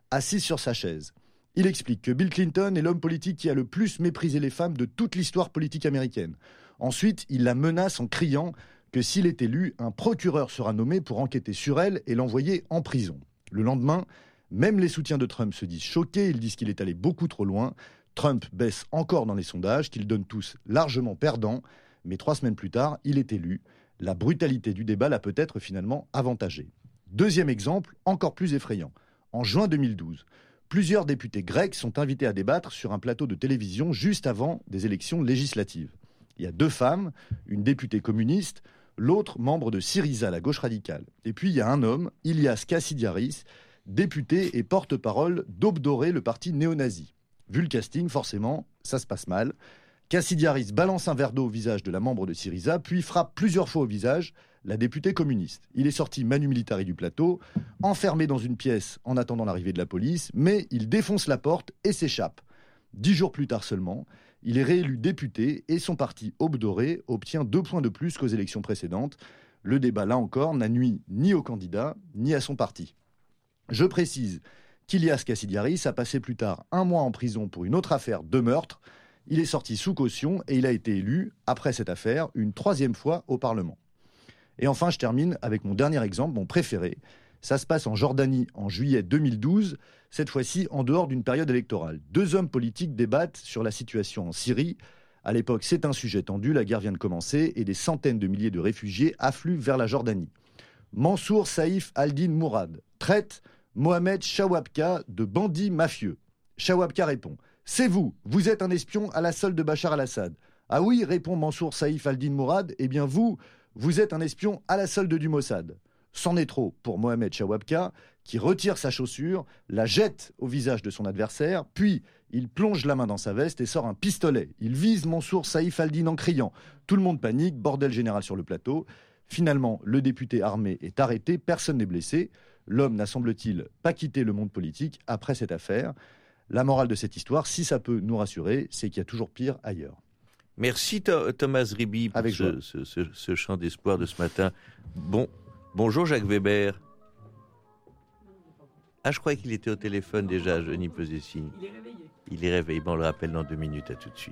assis sur sa chaise. Il explique que Bill Clinton est l'homme politique qui a le plus méprisé les femmes de toute l'histoire politique américaine. Ensuite, il la menace en criant que s'il est élu, un procureur sera nommé pour enquêter sur elle et l'envoyer en prison. Le lendemain, même les soutiens de Trump se disent choqués, ils disent qu'il est allé beaucoup trop loin. Trump baisse encore dans les sondages, qu'ils donnent tous largement perdants, mais 3 semaines plus tard, il est élu. La brutalité du débat l'a peut-être finalement avantagé. Deuxième exemple, encore plus effrayant. En juin 2012, plusieurs députés grecs sont invités à débattre sur un plateau de télévision juste avant des élections législatives. Il y a 2 femmes, une députée communiste, l'autre membre de Syriza, la gauche radicale. Et puis il y a un homme, Ilias Kassidiaris, député et porte-parole d'Aube Dorée, le parti néo-nazi. Vu le casting, forcément, ça se passe mal. Kassidiaris balance un verre d'eau au visage de la membre de Syriza, puis frappe plusieurs fois au visage la députée communiste. Il est sorti manu militari du plateau, enfermé dans une pièce en attendant l'arrivée de la police, mais il défonce la porte et s'échappe. 10 jours plus tard seulement, il est réélu député et son parti Aube Dorée obtient 2 points de plus qu'aux élections précédentes. Le débat, là encore, n'a nui ni au candidat ni à son parti. Je précise qu'Ilias Kassidiaris a passé plus tard 1 mois en prison pour une autre affaire de meurtre. Il est sorti sous caution et il a été élu, après cette affaire, une 3e fois au Parlement. Et enfin, je termine avec mon dernier exemple, mon préféré. Ça se passe en Jordanie en juillet 2012, cette fois-ci en dehors d'une période électorale. 2 hommes politiques débattent sur la situation en Syrie. À l'époque, c'est un sujet tendu, la guerre vient de commencer et des centaines de milliers de réfugiés affluent vers la Jordanie. Mansour Saïf al-Din Mourad traite Mohamed Chawabka de bandit mafieux. Chawabka répond « C'est vous, vous êtes un espion à la solde de Bachar al-Assad. » « Ah oui, répond Mansour Saïf al-Din Mourad, eh bien vous êtes un espion à la solde du Mossad. » C'en est trop pour Mohamed Chawabka, qui retire sa chaussure, la jette au visage de son adversaire, puis il plonge la main dans sa veste et sort un pistolet. Il vise Mansour Saïf al-Din en criant. Tout le monde panique, bordel général sur le plateau. Finalement, le député armé est arrêté, personne n'est blessé. L'homme n'a, semble-t-il, pas quitté le monde politique après cette affaire. La morale de cette histoire, si ça peut nous rassurer, c'est qu'il y a toujours pire ailleurs. Merci Thomas Riby pour ce chant d'espoir de ce matin. Bonjour Jacques Weber. Ah, je croyais qu'il était au téléphone déjà, Johnny faisait signe. Il est réveillé. Bon, on le rappelle dans 2 minutes, à tout de suite.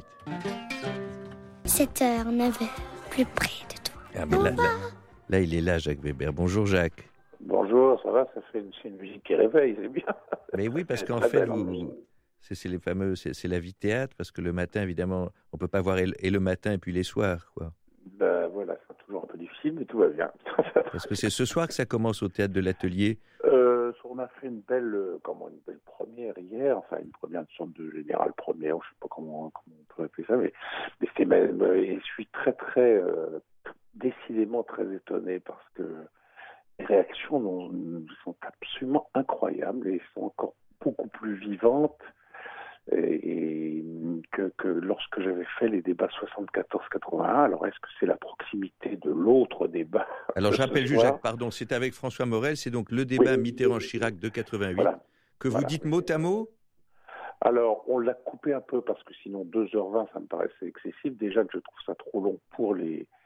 7h, 9h, plus près de toi. Ah, mais là, il est là, Jacques Weber. Bonjour Jacques. Bonjour, ça va, c'est une musique qui réveille, c'est bien. Mais oui, parce qu'en fait, c'est les fameux, c'est la vie de théâtre, parce que le matin, évidemment, on peut pas voir et le matin et puis les soirs, quoi. Ben voilà, c'est toujours un peu difficile, mais tout va bien. Parce que c'est ce soir que ça commence au théâtre de l'Atelier. On a fait une belle première hier, enfin une première sorte de générale première, je sais pas comment on peut appeler ça, mais c'était et je suis très décidément très étonné parce que les réactions sont absolument incroyables et sont encore beaucoup plus vivantes et que lorsque j'avais fait les débats 74-81. Alors est-ce que c'est la proximité de l'autre débat? Alors je rappelle juste, Jacques, pardon, c'est avec François Morel, c'est donc le débat Mitterrand-Chirac de 88, que vous dites mot à mot? Alors on l'a coupé un peu parce que sinon 2h20 ça me paraissait excessif. Déjà que je trouve ça trop long pour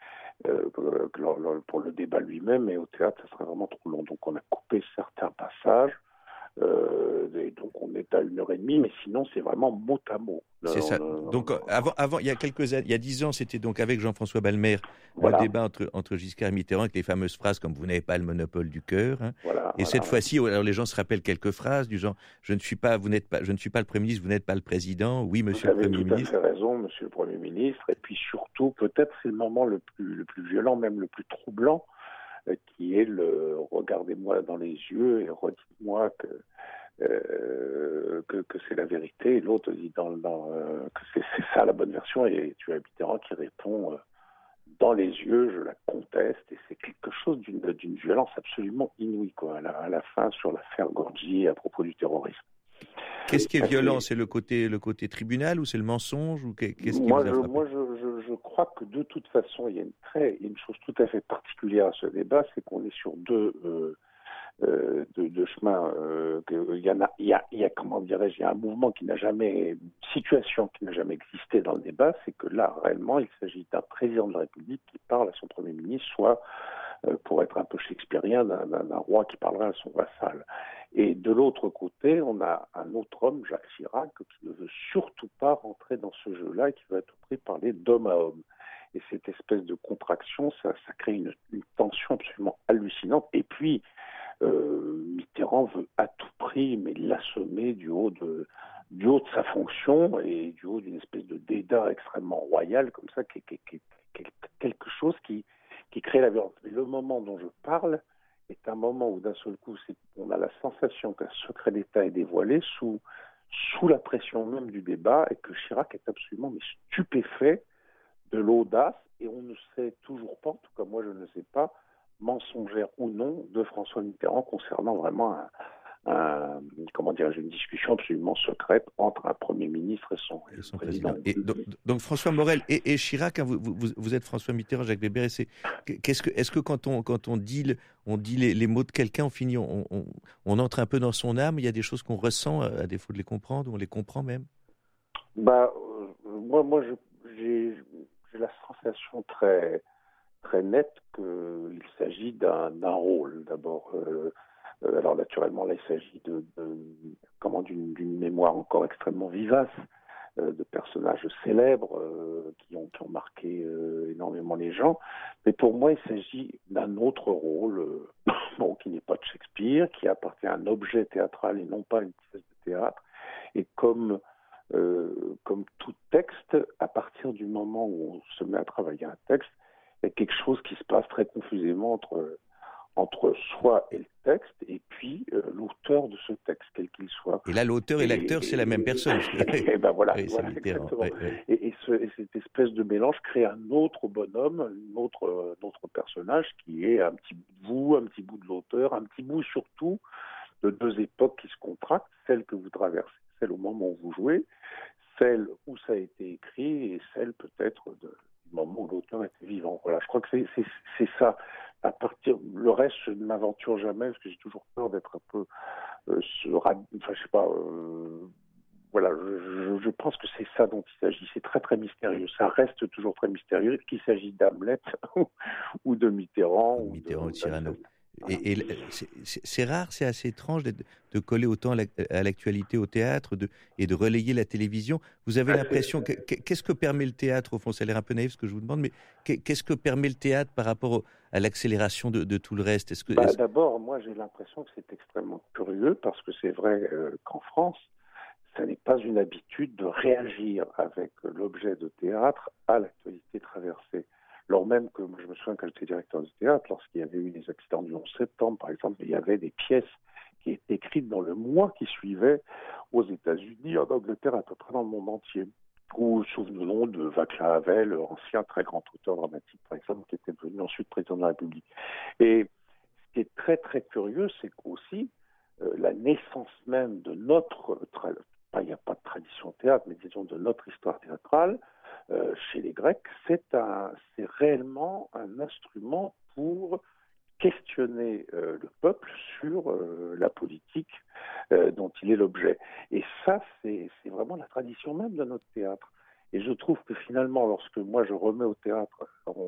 le débat lui-même, et au théâtre ça serait vraiment trop long. Donc on a coupé certains passages. Et donc on est à 1h30, mais sinon c'est vraiment mot à mot. C'est ça. Donc avant, il y a 10 ans, c'était donc avec Jean-François Balmer, le débat entre Giscard et Mitterrand, avec les fameuses phrases comme vous n'avez pas le monopole du cœur. Hein. Et cette fois-ci, alors les gens se rappellent quelques phrases du genre je ne suis pas le Premier ministre, vous n'êtes pas le président. Oui, Monsieur le Premier ministre. Vous avez tout à fait raison, Monsieur le Premier ministre. Et puis surtout, peut-être c'est le moment le plus violent, même le plus troublant, qui est le « regardez-moi dans les yeux et redites-moi que c'est la vérité ». Et l'autre dit que c'est ça la bonne version, et tu as Mitterrand qui répond dans les yeux, je la conteste, et c'est quelque chose d'une violence absolument inouïe, quoi, à la fin sur l'affaire Gorgi à propos du terrorisme. Qu'est-ce qui est violent? C'est le côté tribunal ou c'est le mensonge ou qu'est-ce qui vous a frappé? Moi, je crois que de toute façon, il y a une chose tout à fait particulière à ce débat, c'est qu'on est sur deux chemins. Il y a comment dirais-je, il y a un mouvement qui n'a jamais, une situation qui n'a jamais existé dans le débat, c'est que là, réellement, il s'agit d'un président de la République qui parle à son Premier ministre, soit, pour être un peu shakespearien, d'un roi qui parlerait à son vassal. Et de l'autre côté, on a un autre homme, Jacques Chirac, qui ne veut surtout pas rentrer dans ce jeu-là et qui veut à tout prix parler d'homme à homme. Et cette espèce de contraction, ça crée une tension absolument hallucinante. Et puis, Mitterrand veut à tout prix mais l'assommer du haut de sa fonction et du haut d'une espèce de dédain extrêmement royal, comme ça, qui est quelque chose qui crée la violence. Mais le moment dont je parle est un moment où d'un seul coup, on a la sensation qu'un secret d'État est dévoilé sous la pression même du débat et que Chirac est absolument stupéfait de l'audace, et on ne sait toujours pas, en tout cas moi je ne sais pas, mensongère ou non, de François Mitterrand concernant vraiment une discussion absolument secrète entre un Premier ministre et son président. Et donc François Morel et Chirac, hein, vous êtes François Mitterrand, Jacques Weber, est-ce que quand on dit les mots de quelqu'un, on entre un peu dans son âme, il y a des choses qu'on ressent à défaut de les comprendre, ou on les comprend même? Moi j'ai la sensation très, très nette qu'il s'agit d'un rôle, d'abord. Alors naturellement, là, il s'agit d'une mémoire encore extrêmement vivace, de personnages célèbres qui ont marqué énormément les gens. Mais pour moi, il s'agit d'un autre rôle, qui n'est pas de Shakespeare, qui appartient à un objet théâtral et non pas à une pièce de théâtre. Et comme tout texte, à partir du moment où on se met à travailler un texte, il y a quelque chose qui se passe très confusément entre soi et le texte, et puis l'auteur de ce texte, quel qu'il soit. Et là, l'auteur et l'acteur, c'est la même personne. Et ben voilà, oui, exactement. Ouais. Et cette espèce de mélange crée un autre bonhomme, un autre personnage qui est un petit bout de vous, un petit bout de l'auteur, un petit bout surtout de deux époques qui se contractent, celle que vous traversez, celle au moment où vous jouez, celle où ça a été écrit, et celle peut-être du moment où l'auteur était vivant. Voilà, je crois que c'est ça. Le reste, je ne m'aventure jamais parce que j'ai toujours peur d'être un peu, voilà, je pense que c'est ça dont il s'agit. C'est très très mystérieux. Ça reste toujours très mystérieux, qu'il s'agit d'Hamlet ou de Mitterrand ou de Cyrano. Et c'est rare, c'est assez étrange de coller autant à l'actualité au théâtre et de relayer la télévision. Vous avez l'impression, qu'est-ce que permet le théâtre, au fond? Ça a l'air un peu naïf ce que je vous demande, mais qu'est-ce que permet le théâtre par rapport à l'accélération de tout le reste? D'abord, moi j'ai l'impression que c'est extrêmement curieux, parce que c'est vrai qu'en France, ça n'est pas une habitude de réagir avec l'objet de théâtre à l'actualité traversée. Alors même que je me souviens, quand j'étais directeur du théâtre, lorsqu'il y avait eu les accidents du 11 septembre, par exemple, il y avait des pièces qui étaient écrites dans le mois qui suivait aux États-Unis, en Angleterre, à peu près dans le monde entier. Ou souvenons-nous de Václav Havel, ancien très grand auteur dramatique, par exemple, qui était devenu ensuite président de la République. Et ce qui est très très curieux, c'est qu'aussi la naissance même de notre, il n'y a pas de tradition théâtre, mais disons de notre histoire théâtrale, chez les Grecs, c'est réellement un instrument pour questionner le peuple sur la politique dont il est l'objet. Et ça, c'est vraiment la tradition même de notre théâtre. Et je trouve que finalement, lorsque moi on remet au théâtre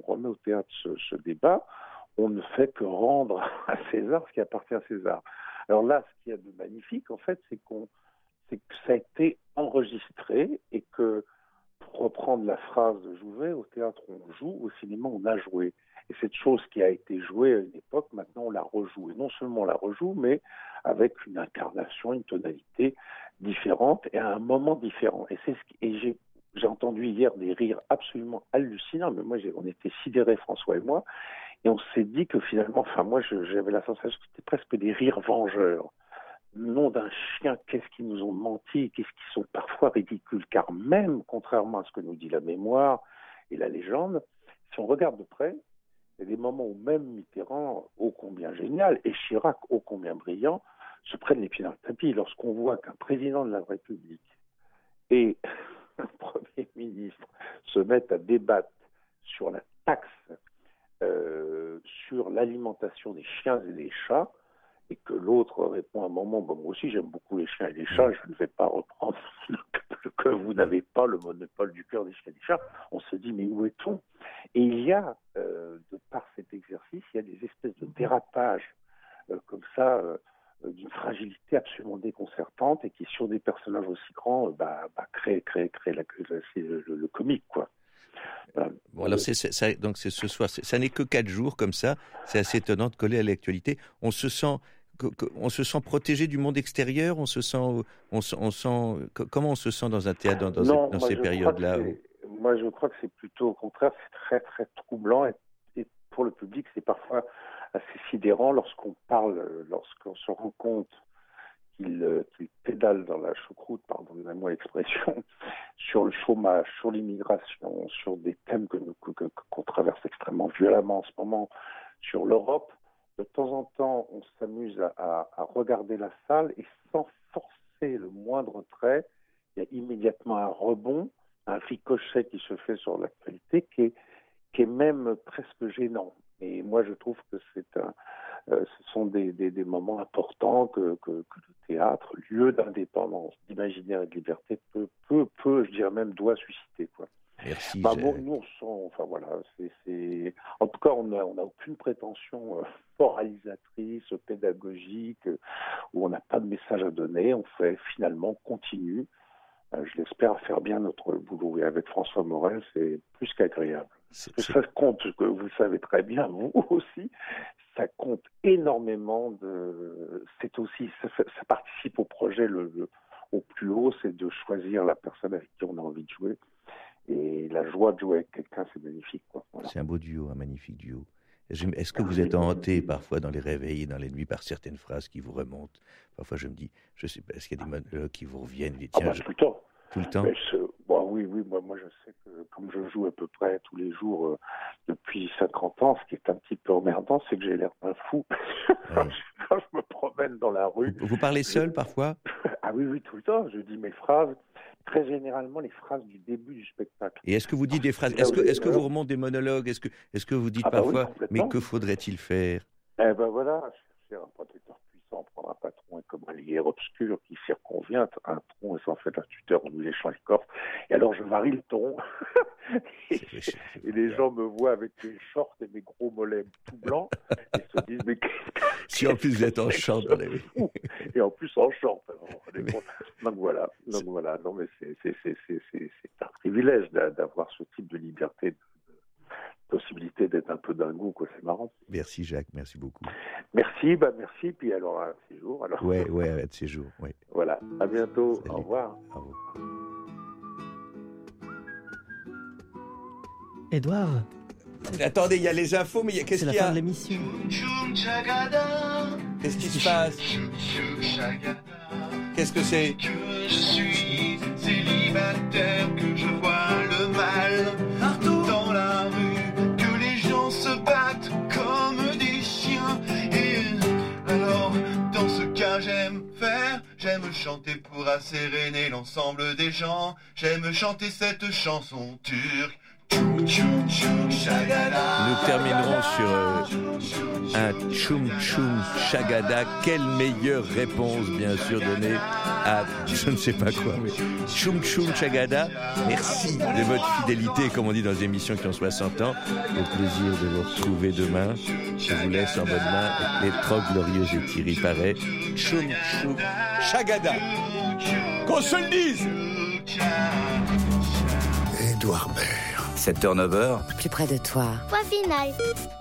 ce débat, on ne fait que rendre à César ce qui appartient à César. Alors là, ce qu'il y a de magnifique, en fait, c'est que ça a été enregistré, et que, pour reprendre la phrase de Jouvet, au théâtre on joue, au cinéma on a joué. Et cette chose qui a été jouée à une époque, maintenant on la rejoue. Et non seulement on la rejoue, mais avec une incarnation, une tonalité différente et à un moment différent. Et j'ai entendu hier des rires absolument hallucinants, mais moi on était sidérés, François et moi, et on s'est dit que finalement, moi j'avais la sensation que c'était presque des rires vengeurs. Nom d'un chien, qu'est-ce qu'ils nous ont menti, qu'est-ce qu'ils sont parfois ridicules, car même, contrairement à ce que nous dit la mémoire et la légende, si on regarde de près, il y a des moments où même Mitterrand, ô combien génial, et Chirac, ô combien brillant, se prennent les pieds dans le tapis. Lorsqu'on voit qu'un président de la République et un Premier ministre se mettent à débattre sur la taxe sur l'alimentation des chiens et des chats, et que l'autre répond à un moment, moi aussi j'aime beaucoup les chiens et les chats, je ne vais pas reprendre que vous n'avez pas le monopole du cœur des chiens et des chats, on se dit mais où est-on? Et il y a, de par cet exercice, il y a des espèces de dérapages comme ça, d'une fragilité absolument déconcertante et qui, sur des personnages aussi grands, crée le comique, quoi. Bon, alors donc c'est ce soir, ça n'est que 4 jours comme ça, c'est assez étonnant de coller à l'actualité. On se sent protégé du monde extérieur, comment on se sent dans un théâtre dans ces périodes-là Moi, je crois que c'est plutôt au contraire, c'est très très troublant et pour le public, c'est parfois assez sidérant lorsqu'on se rend compte qu'il pédale dans la choucroute, pardonnez-moi l'expression, sur le chômage, sur l'immigration, sur des thèmes qu'on traverse extrêmement violemment en ce moment, sur l'Europe. De temps en temps, on s'amuse à regarder la salle et sans forcer le moindre trait, il y a immédiatement un rebond, un ricochet qui se fait sur l'actualité qui est même presque gênant. Et moi, je trouve que ce sont des moments importants que le théâtre, lieu d'indépendance, d'imaginaire et de liberté, peut, je dirais même, doit susciter, quoi. Merci. Nous, on sent, enfin voilà, en tout cas, on n'a aucune prétention moralisatrice, pédagogique, où on n'a pas de message à donner. On fait finalement continue. Je l'espère faire bien notre boulot. Et avec François Morel, c'est plus qu'agréable. Ça compte, que vous le savez très bien, vous aussi, ça compte énormément. Ça participe au projet au plus haut, c'est de choisir la personne avec qui on a envie de jouer. Et la joie de jouer avec quelqu'un, c'est magnifique, quoi. Voilà. C'est un beau duo, un magnifique duo. Est-ce que vous êtes hanté parfois dans les réveils et dans les nuits par certaines phrases qui vous remontent? Parfois je me dis, je sais pas, est-ce qu'il y a des monologues qui vous reviennent? Tout le temps. Tout le temps. Oui, moi je sais que comme je joue à peu près tous les jours depuis 50 ans, ce qui est un petit peu emmerdant, c'est que j'ai l'air d'un fou. Quand je me promène dans la rue. Vous parlez seul parfois? Ah oui, tout le temps. Je dis mes phrases, très généralement les phrases du début du spectacle. Et est-ce que vous dites des phrases? Est-ce que vous remontez des monologues? Est-ce que vous dites parfois, mais que faudrait-il faire? Voilà, chercher un protecteur puissant, prendre un patron et comme un lierre obscur qui circonvient un tronc et s'en fait un tuteur en lui léchant l'écorce. Et alors je varie le ton. et les gens me voient avec mes shorts et mes gros mollets tout blancs et se disent mais si en plus vous êtes en short, et en plus en short. Donc voilà. Non mais c'est un privilège d'avoir ce type de liberté, de possibilité d'être un peu dingo, quoi. C'est marrant. Merci Jacques, merci beaucoup. Merci, puis alors à ces jours. Alors. Ouais, à ces jours, ouais. Voilà, à bientôt. Salut. Au revoir. Au revoir. Édouard. Attendez, il y a les infos, mais qu'est-ce qu'il y a? C'est la fin de l'émission. Qu'est-ce qui se passe? Qu'est-ce que c'est? Que je suis célibataire, que je vois le mal partout dans la rue, que les gens se battent comme des chiens. Et alors, dans ce cas, j'aime chanter pour asséréner l'ensemble des gens. J'aime chanter cette chanson turque. Nous terminerons sur un Tchoum Tchoum Chagada. Quelle meilleure réponse, bien sûr, donnée à je ne sais pas quoi. Mais Tchoum Tchoum Chagada, merci de votre fidélité, comme on dit dans les émissions qui ont 60 ans. Au plaisir de vous retrouver demain. Je vous laisse en bonne main avec les Trocs Glorieux et Thierry Paré. Tchoum Tchoum Chagada. Qu'on se le dise! Édouard Baird. 7h, 9h. Plus près de toi. Point final.